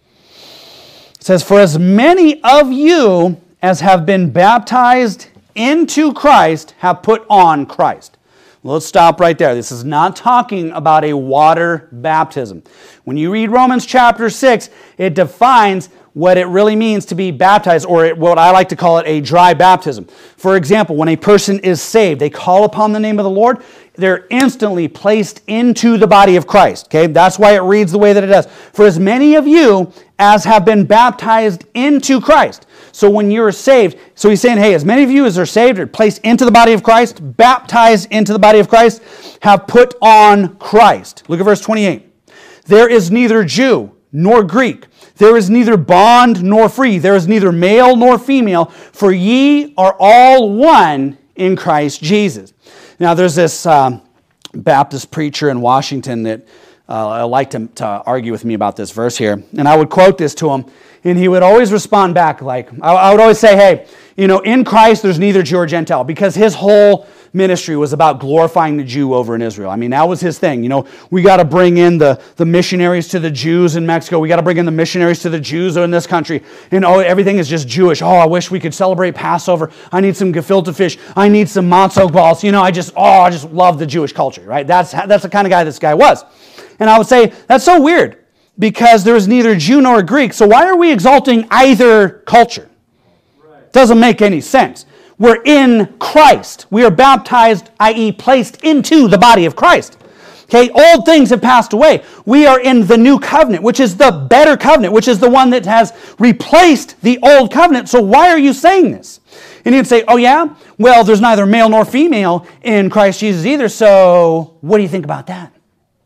It says, for as many of you as have been baptized into Christ have put on Christ. Let's stop right there. This is not talking about a water baptism. When you read Romans chapter six, it defines what it really means to be baptized, or what I like to call it a dry baptism. For example, when a person is saved, they call upon the name of the Lord, they're instantly placed into the body of Christ. Okay, that's why it reads the way that it does. For as many of you as have been baptized into Christ. So when you're saved, so he's saying, hey, as many of you as are saved are placed into the body of Christ, baptized into the body of Christ, have put on Christ. Look at verse twenty-eight. There is neither Jew nor Greek. There is neither bond nor free. There is neither male nor female, for ye are all one in Christ Jesus. Now, there's this um, Baptist preacher in Washington that uh, liked to, to argue with me about this verse here. And I would quote this to him, and he would always respond back like, I, I would always say, hey, you know, in Christ there's neither Jew or Gentile, because his whole ministry was about glorifying the Jew over in Israel. I mean, that was his thing. You know, we got to bring in the, the missionaries to the Jews in Mexico. We got to bring in the missionaries to the Jews in this country. And oh, everything is just Jewish. Oh, I wish we could celebrate Passover. I need some gefilte fish. I need some matzo balls. You know, I just, oh, I just love the Jewish culture, right? That's, that's the kind of guy this guy was. And I would say, that's so weird, because there is neither Jew nor Greek. So why are we exalting either culture? Right. Doesn't make any sense. We're in Christ. We are baptized, that is placed into the body of Christ. Okay, old things have passed away. We are in the new covenant, which is the better covenant, which is the one that has replaced the old covenant. So why are you saying this? And you'd say, oh yeah? Well, there's neither male nor female in Christ Jesus either, so what do you think about that?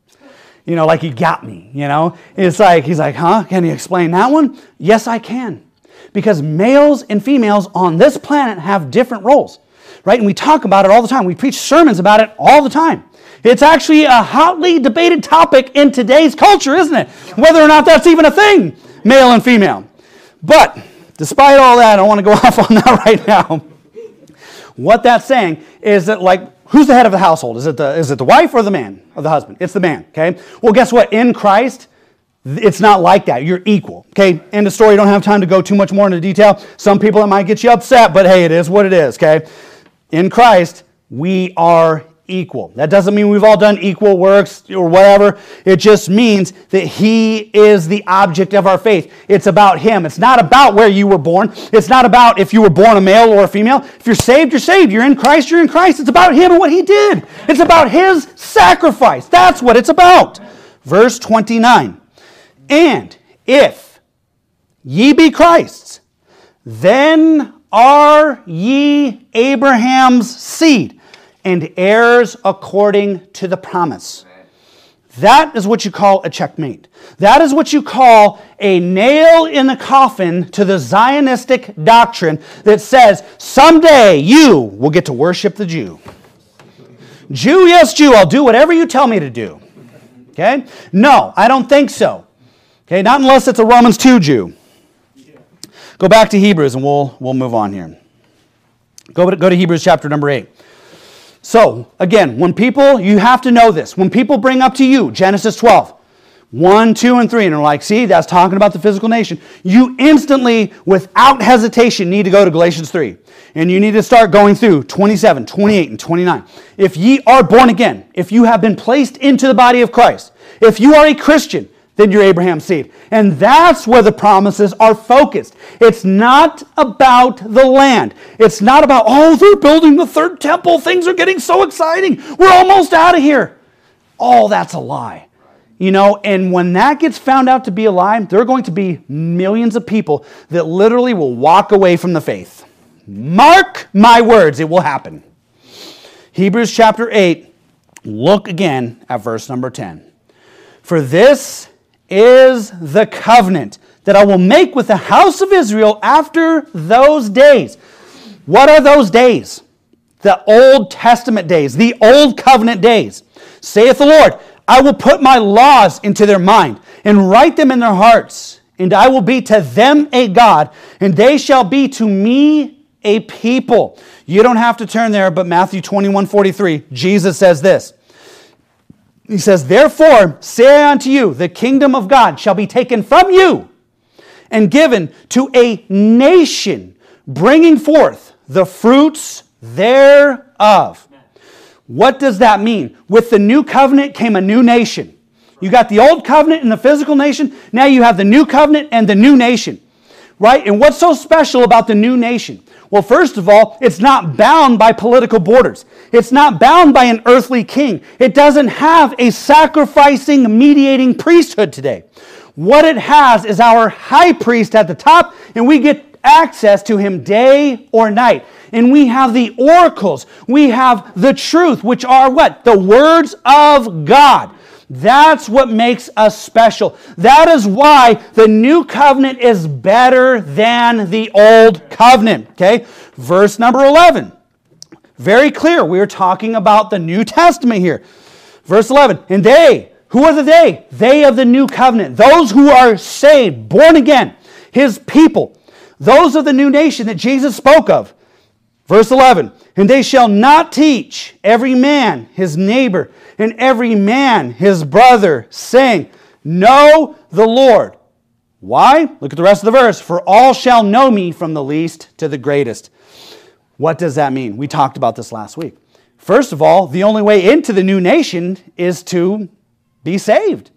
You know, like, he got me, you know? It's like, he's like, huh? Can you explain that one? Yes, I can. Because males and females on this planet have different roles, right? And we talk about it all the time. We preach sermons about it all the time. It's actually a hotly debated topic in today's culture, isn't it? Whether or not that's even a thing, male and female. But despite all that, I don't want to go off on that right now. What that's saying is that, like, who's the head of the household? Is it the, is it the wife or the man or the husband? It's the man, okay? Well, guess what? In Christ, it's not like that. You're equal. Okay, end of story. You don't have time to go too much more into detail. Some people, it might get you upset, but hey, it is what it is, okay? In Christ, we are equal. That doesn't mean we've all done equal works or whatever. It just means that He is the object of our faith. It's about Him. It's not about where you were born. It's not about if you were born a male or a female. If you're saved, you're saved. You're in Christ, you're in Christ. It's about Him and what He did. It's about His sacrifice. That's what it's about. Verse twenty-nine. And if ye be Christ's, then are ye Abraham's seed, and heirs according to the promise. That is what you call a checkmate. That is what you call a nail in the coffin to the Zionistic doctrine that says, someday you will get to worship the Jew. Jew, yes, Jew, I'll do whatever you tell me to do. Okay? No, I don't think so. Okay, not unless it's a Romans two Jew. Go back to Hebrews and we'll, we'll move on here. Go to, go to Hebrews chapter number eight. So, again, when people, you have to know this. When people bring up to you Genesis twelve, one, two, and three, and they're like, see, that's talking about the physical nation, you instantly, without hesitation, need to go to Galatians three. And you need to start going through twenty-seven, twenty-eight, and twenty-nine. If ye are born again, if you have been placed into the body of Christ, if you are a Christian, then you're Abraham's seed. And that's where the promises are focused. It's not about the land. It's not about, oh, they're building the third temple. Things are getting so exciting. We're almost out of here. Oh, that's a lie. You know, and when that gets found out to be a lie, there are going to be millions of people that literally will walk away from the faith. Mark my words, it will happen. Hebrews chapter eight, look again at verse number ten. For this is the covenant that I will make with the house of Israel after those days. What are those days? The Old Testament days, the Old Covenant days. Saith the Lord, I will put my laws into their mind and write them in their hearts, and I will be to them a God, and they shall be to me a people. You don't have to turn there, but Matthew twenty-one forty-three, Jesus says this. He says, therefore, say I unto you, the kingdom of God shall be taken from you and given to a nation, bringing forth the fruits thereof. What does that mean? With the new covenant came a new nation. You got the old covenant and the physical nation. Now you have the new covenant and the new nation. Right? And what's so special about the new nation? Well, first of all, it's not bound by political borders. It's not bound by an earthly king. It doesn't have a sacrificing, mediating priesthood today. What it has is our high priest at the top, and we get access to him day or night. And we have the oracles. We have the truth, which are what? The words of God. That's what makes us special. That is why the new covenant is better than the old covenant. Okay? Verse number eleven. Very clear. We are talking about the New Testament here. Verse eleven. And they, who are the they? They of the new covenant. Those who are saved, born again, his people. Those of the new nation that Jesus spoke of. Verse eleven. And they shall not teach every man his neighbor and every man his brother, saying, know the Lord. Why? Look at the rest of the verse. For all shall know me from the least to the greatest. What does that mean? We talked about this last week. First of all, the only way into the new nation is to be saved.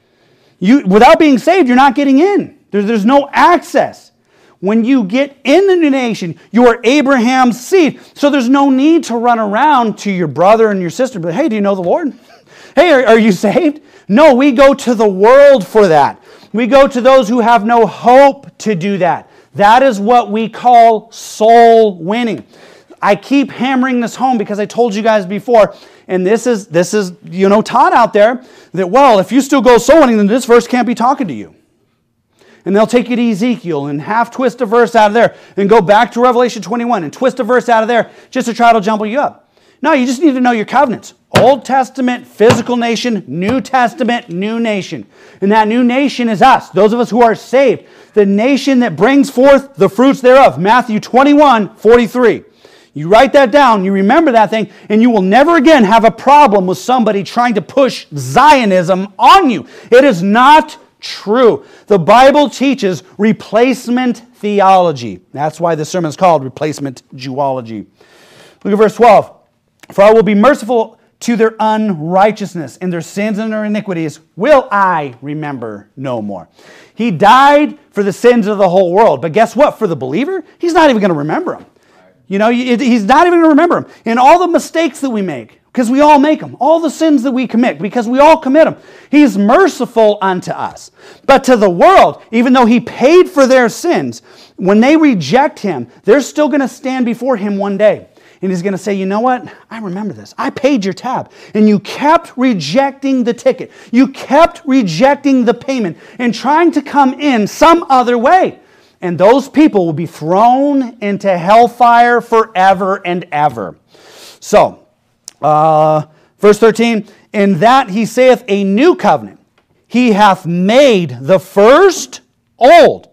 You, without being saved, you're not getting in. There, there's no access. When you get in the new nation, you are Abraham's seed. So there's no need to run around to your brother and your sister and be like, hey, do you know the Lord? Hey, are, are you saved? No, we go to the world for that. We go to those who have no hope to do that. That is what we call soul winning. I keep hammering this home because I told you guys before, and this is, this is you know, taught out there, that, well, if you still go soul winning, then this verse can't be talking to you. And they'll take you to Ezekiel and half twist a verse out of there and go back to Revelation twenty-one and twist a verse out of there just to try to jumble you up. No, you just need to know your covenants. Old Testament, physical nation, New Testament, new nation. And that new nation is us, those of us who are saved. The nation that brings forth the fruits thereof. Matthew twenty-one forty-three. You write that down, you remember that thing, and you will never again have a problem with somebody trying to push Zionism on you. It is not true. The Bible teaches replacement theology. That's why the sermon is called Replacement Jewology. Look at verse twelve. For I will be merciful to their unrighteousness, and their sins and their iniquities will I remember no more. He died for the sins of the whole world. But guess what? For the believer, he's not even going to remember them. You know, he's not even going to remember them. And all the mistakes that we make, because we all make them. All the sins that we commit, because we all commit them. He's merciful unto us. But to the world, even though he paid for their sins, when they reject him, they're still going to stand before him one day. And he's going to say, you know what? I remember this. I paid your tab. And you kept rejecting the ticket. You kept rejecting the payment and trying to come in some other way. And those people will be thrown into hellfire forever and ever. So, uh, verse thirteen, in that he saith a new covenant, he hath made the first old.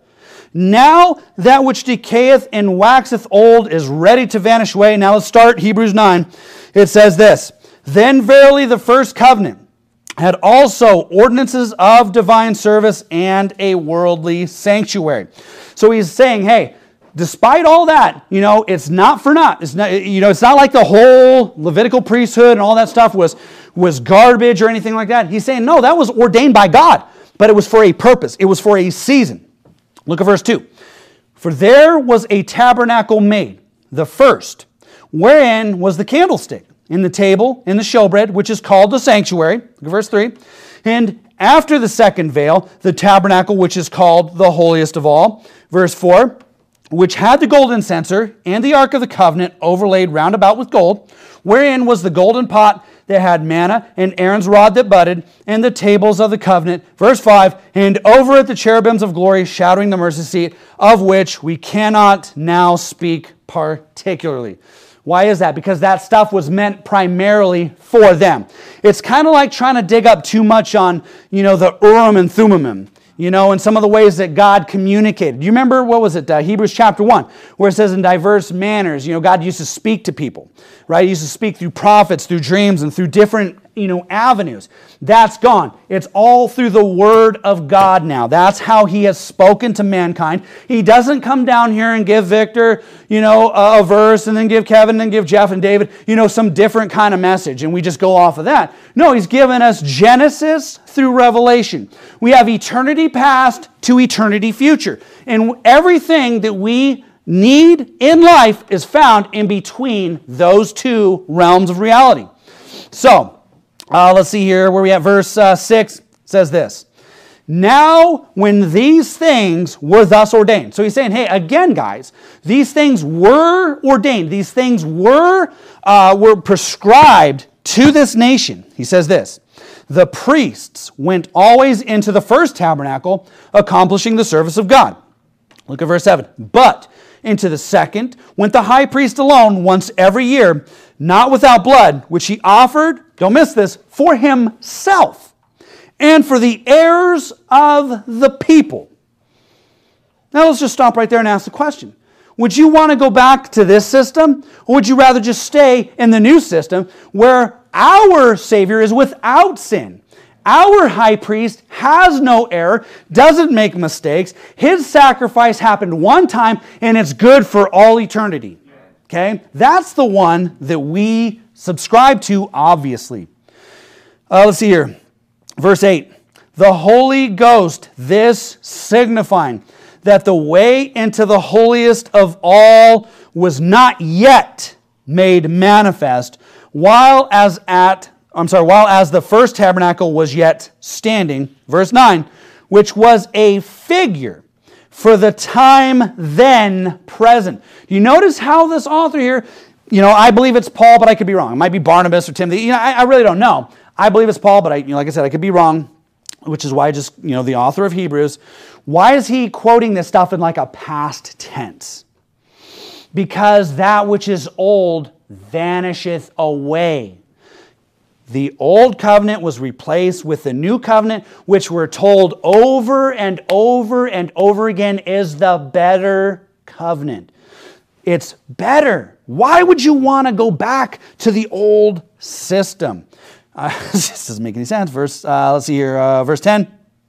Now that which decayeth and waxeth old is ready to vanish away. Now let's start Hebrews nine. It says this, then verily the first covenant had also ordinances of divine service and a worldly sanctuary. So he's saying, hey, despite all that, you know, it's not for naught. It's not, you know, it's not like the whole Levitical priesthood and all that stuff was, was garbage or anything like that. He's saying, no, that was ordained by God, but it was for a purpose. It was for a season. Look at verse two. For there was a tabernacle made, the first, wherein was the candlestick, in the table, in the showbread, which is called the sanctuary. Look at verse three. And after the second veil, the tabernacle, which is called the holiest of all. Verse four. Which had the golden censer and the ark of the covenant overlaid round about with gold, wherein was the golden pot that had manna, and Aaron's rod that budded, and the tables of the covenant. Verse five, and over it the cherubims of glory shadowing the mercy seat, of which we cannot now speak particularly. Why is that? Because that stuff was meant primarily for them. It's kind of like trying to dig up too much on, you know, the Urim and Thummim. You know, and some of the ways that God communicated. Do you remember, what was it, uh, Hebrews chapter one, where it says in diverse manners, you know, God used to speak to people, right? He used to speak through prophets, through dreams, and through different, you know, avenues. That's gone. It's all through the Word of God now. That's how He has spoken to mankind. He doesn't come down here and give Victor, you know, a, a verse, and then give Kevin, and then give Jeff and David, you know, some different kind of message, and we just go off of that. No, He's given us Genesis through Revelation. We have eternity past to eternity future. And everything that we need in life is found in between those two realms of reality. So, uh, let's see here where we at. Verse uh, six says this. Now, when these things were thus ordained. So he's saying, hey, again, guys, these things were ordained. These things were, uh, were prescribed to this nation. He says this. The priests went always into the first tabernacle, accomplishing the service of God. Look at verse seven. But into the second went the high priest alone once every year, not without blood, which he offered, don't miss this, for himself and for the heirs of the people. Now let's just stop right there and ask the question. Would you want to go back to this system, or would you rather just stay in the new system where our Savior is without sin? Our high priest has no error, doesn't make mistakes. His sacrifice happened one time, and it's good for all eternity. Okay? That's the one that we subscribe to, obviously. Uh, let's see here. Verse eight. The Holy Ghost, this signifying that the way into the holiest of all was not yet made manifest, while as at I'm sorry, while as the first tabernacle was yet standing, verse nine, which was a figure for the time then present. You notice how this author here, you know, I believe it's Paul, but I could be wrong. It might be Barnabas or Timothy. You know, I, I really don't know. I believe it's Paul, but I, you know, like I said, I could be wrong, which is why I just, you know, the author of Hebrews, why is he quoting this stuff in like a past tense? Because that which is old vanisheth away. The old covenant was replaced with the new covenant, which we're told over and over and over again is the better covenant. It's better. Why would you want to go back to the old system? Uh, this doesn't make any sense. Verse, uh, let's see here, uh, verse ten,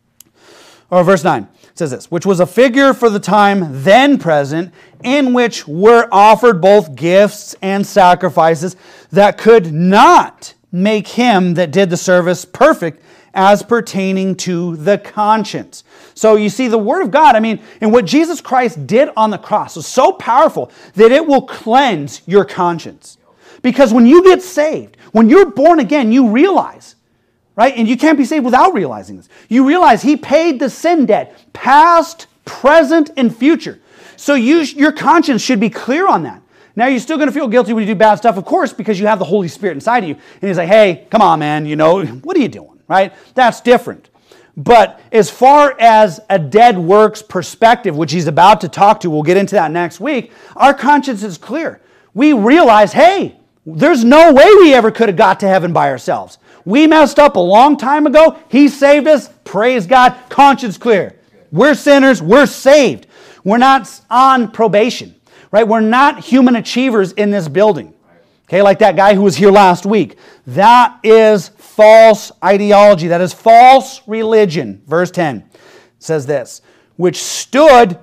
or verse nine. It says this, which was a figure for the time then present, in which were offered both gifts and sacrifices that could not make him that did the service perfect as pertaining to the conscience. So you see, the Word of God, I mean, and what Jesus Christ did on the cross was so powerful that it will cleanse your conscience. Because when you get saved, when you're born again, you realize, right? And you can't be saved without realizing this. You realize He paid the sin debt, past, present, and future. So you, your conscience should be clear on that. Now, you're still going to feel guilty when you do bad stuff, of course, because you have the Holy Spirit inside of you. And he's like, hey, come on, man, you know, what are you doing, right? That's different. But as far as a dead works perspective, which he's about to talk to, we'll get into that next week, our conscience is clear. We realize, hey, there's no way we ever could have got to heaven by ourselves. We messed up a long time ago. He saved us. Praise God. Conscience clear. We're sinners. We're saved. We're not on probation, right? We're not human achievers in this building. Okay, like that guy who was here last week. That is false ideology. That is false religion. Verse ten says this, which stood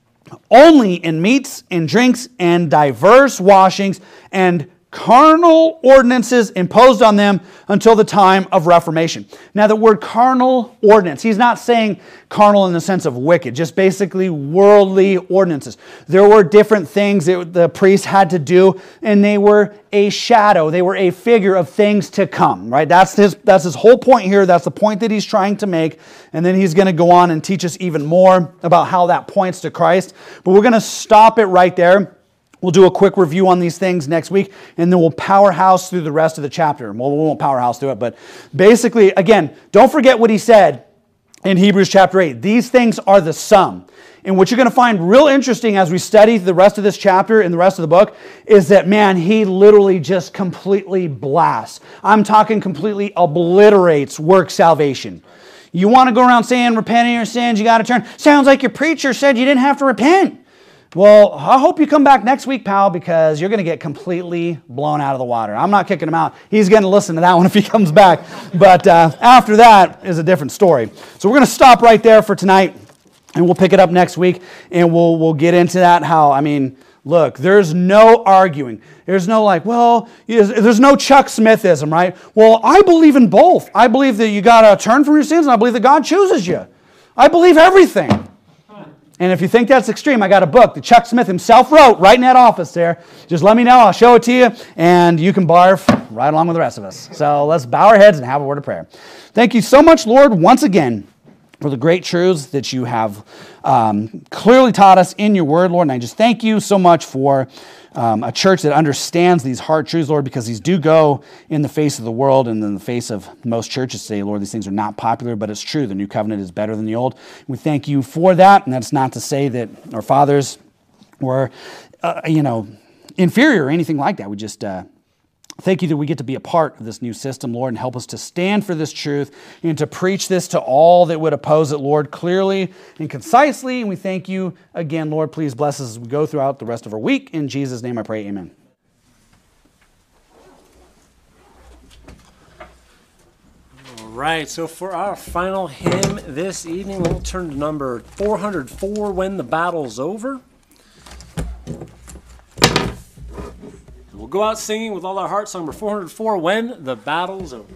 only in meats and drinks and diverse washings and carnal ordinances imposed on them until the time of Reformation. Now, the word carnal ordinance, he's not saying carnal in the sense of wicked, just basically worldly ordinances. There were different things that the priests had to do, and they were a shadow. They were a figure of things to come, right? That's his, that's his whole point here. That's the point that he's trying to make. And then he's going to go on and teach us even more about how that points to Christ. But we're going to stop it right there. We'll do a quick review on these things next week, and then we'll powerhouse through the rest of the chapter. Well, we won't powerhouse through it, but basically, again, don't forget what he said in Hebrews chapter eight. These things are the sum. And what you're going to find real interesting as we study the rest of this chapter and the rest of the book is that, man, he literally just completely blasts. I'm talking completely obliterates work salvation. You want to go around saying, repent of your sins, you got to turn. Sounds like your preacher said you didn't have to repent. Well, I hope you come back next week, pal, because you're going to get completely blown out of the water. I'm not kicking him out. He's going to listen to that one if he comes back. But uh, after that is a different story. So we're going to stop right there for tonight, and we'll pick it up next week, and we'll we'll get into that. How, I mean, look, there's no arguing. There's no like, well, there's no Chuck Smithism, right? Well, I believe in both. I believe that you got to turn from your sins, and I believe that God chooses you. I believe everything. And if you think that's extreme, I got a book that Chuck Smith himself wrote right in that office there. Just let me know. I'll show it to you. And you can barf right along with the rest of us. So let's bow our heads and have a word of prayer. Thank you so much, Lord, once again, for the great truths that you have um, clearly taught us in your word, Lord. And I just thank you so much for um, a church that understands these hard truths, Lord, because these do go in the face of the world and in the face of most churches today, Lord. These things are not popular, but it's true. The new covenant is better than the old. We thank you for that. And that's not to say that our fathers were, uh, you know, inferior or anything like that. We just... Uh, Thank you that we get to be a part of this new system, Lord, and help us to stand for this truth and to preach this to all that would oppose it, Lord, clearly and concisely. And we thank you again, Lord. Please bless us as we go throughout the rest of our week. In Jesus' name I pray, amen. All right, so for our final hymn this evening, we'll turn to number four hundred four, When the Battle's Over. We'll go out singing with all our hearts, song number four hundred four, When the Battle's Over.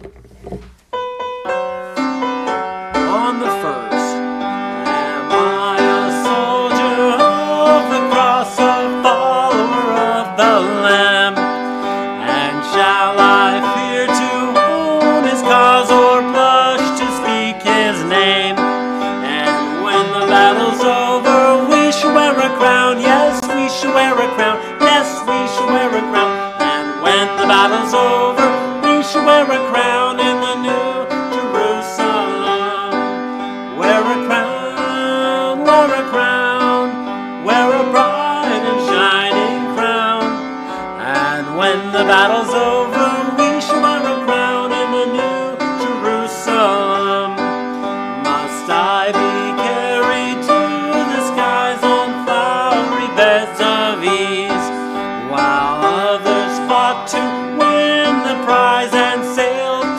On the first, am I a soldier of the cross, a follower of the Lamb? And shall I fear to own his cause or blush to speak his name? And when the battle's over, we shall wear a crown, yes, we shall wear a crown, yes, we shall wear a crown. When the battle's over, we shall wear a crown in the new Jerusalem. Wear a crown, wear a crown, wear a bright and shining crown. And when the battle's over, we shall wear a crown in the new Jerusalem. Must I be carried to the skies on flowery beds of ease, while others fought to win the prize and sailed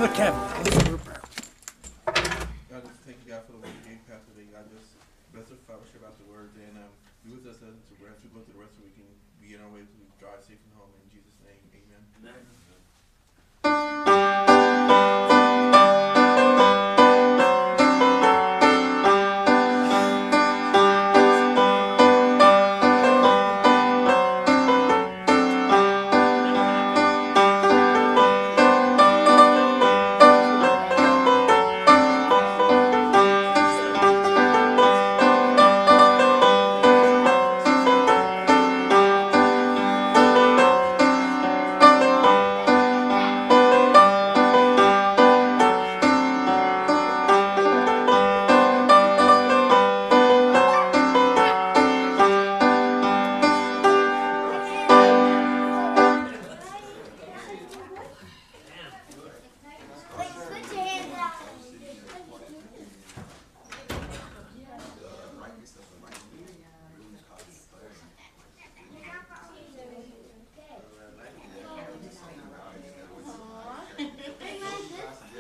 Brother Kevin. Close us in prayer. God, just thank you, God, for the word you gave, Pastor. That God, just bless our fellowship about the word, and um, be with us as we go through the rest of the week and be in our way to drive safe and home. In Jesus' name, amen. Amen.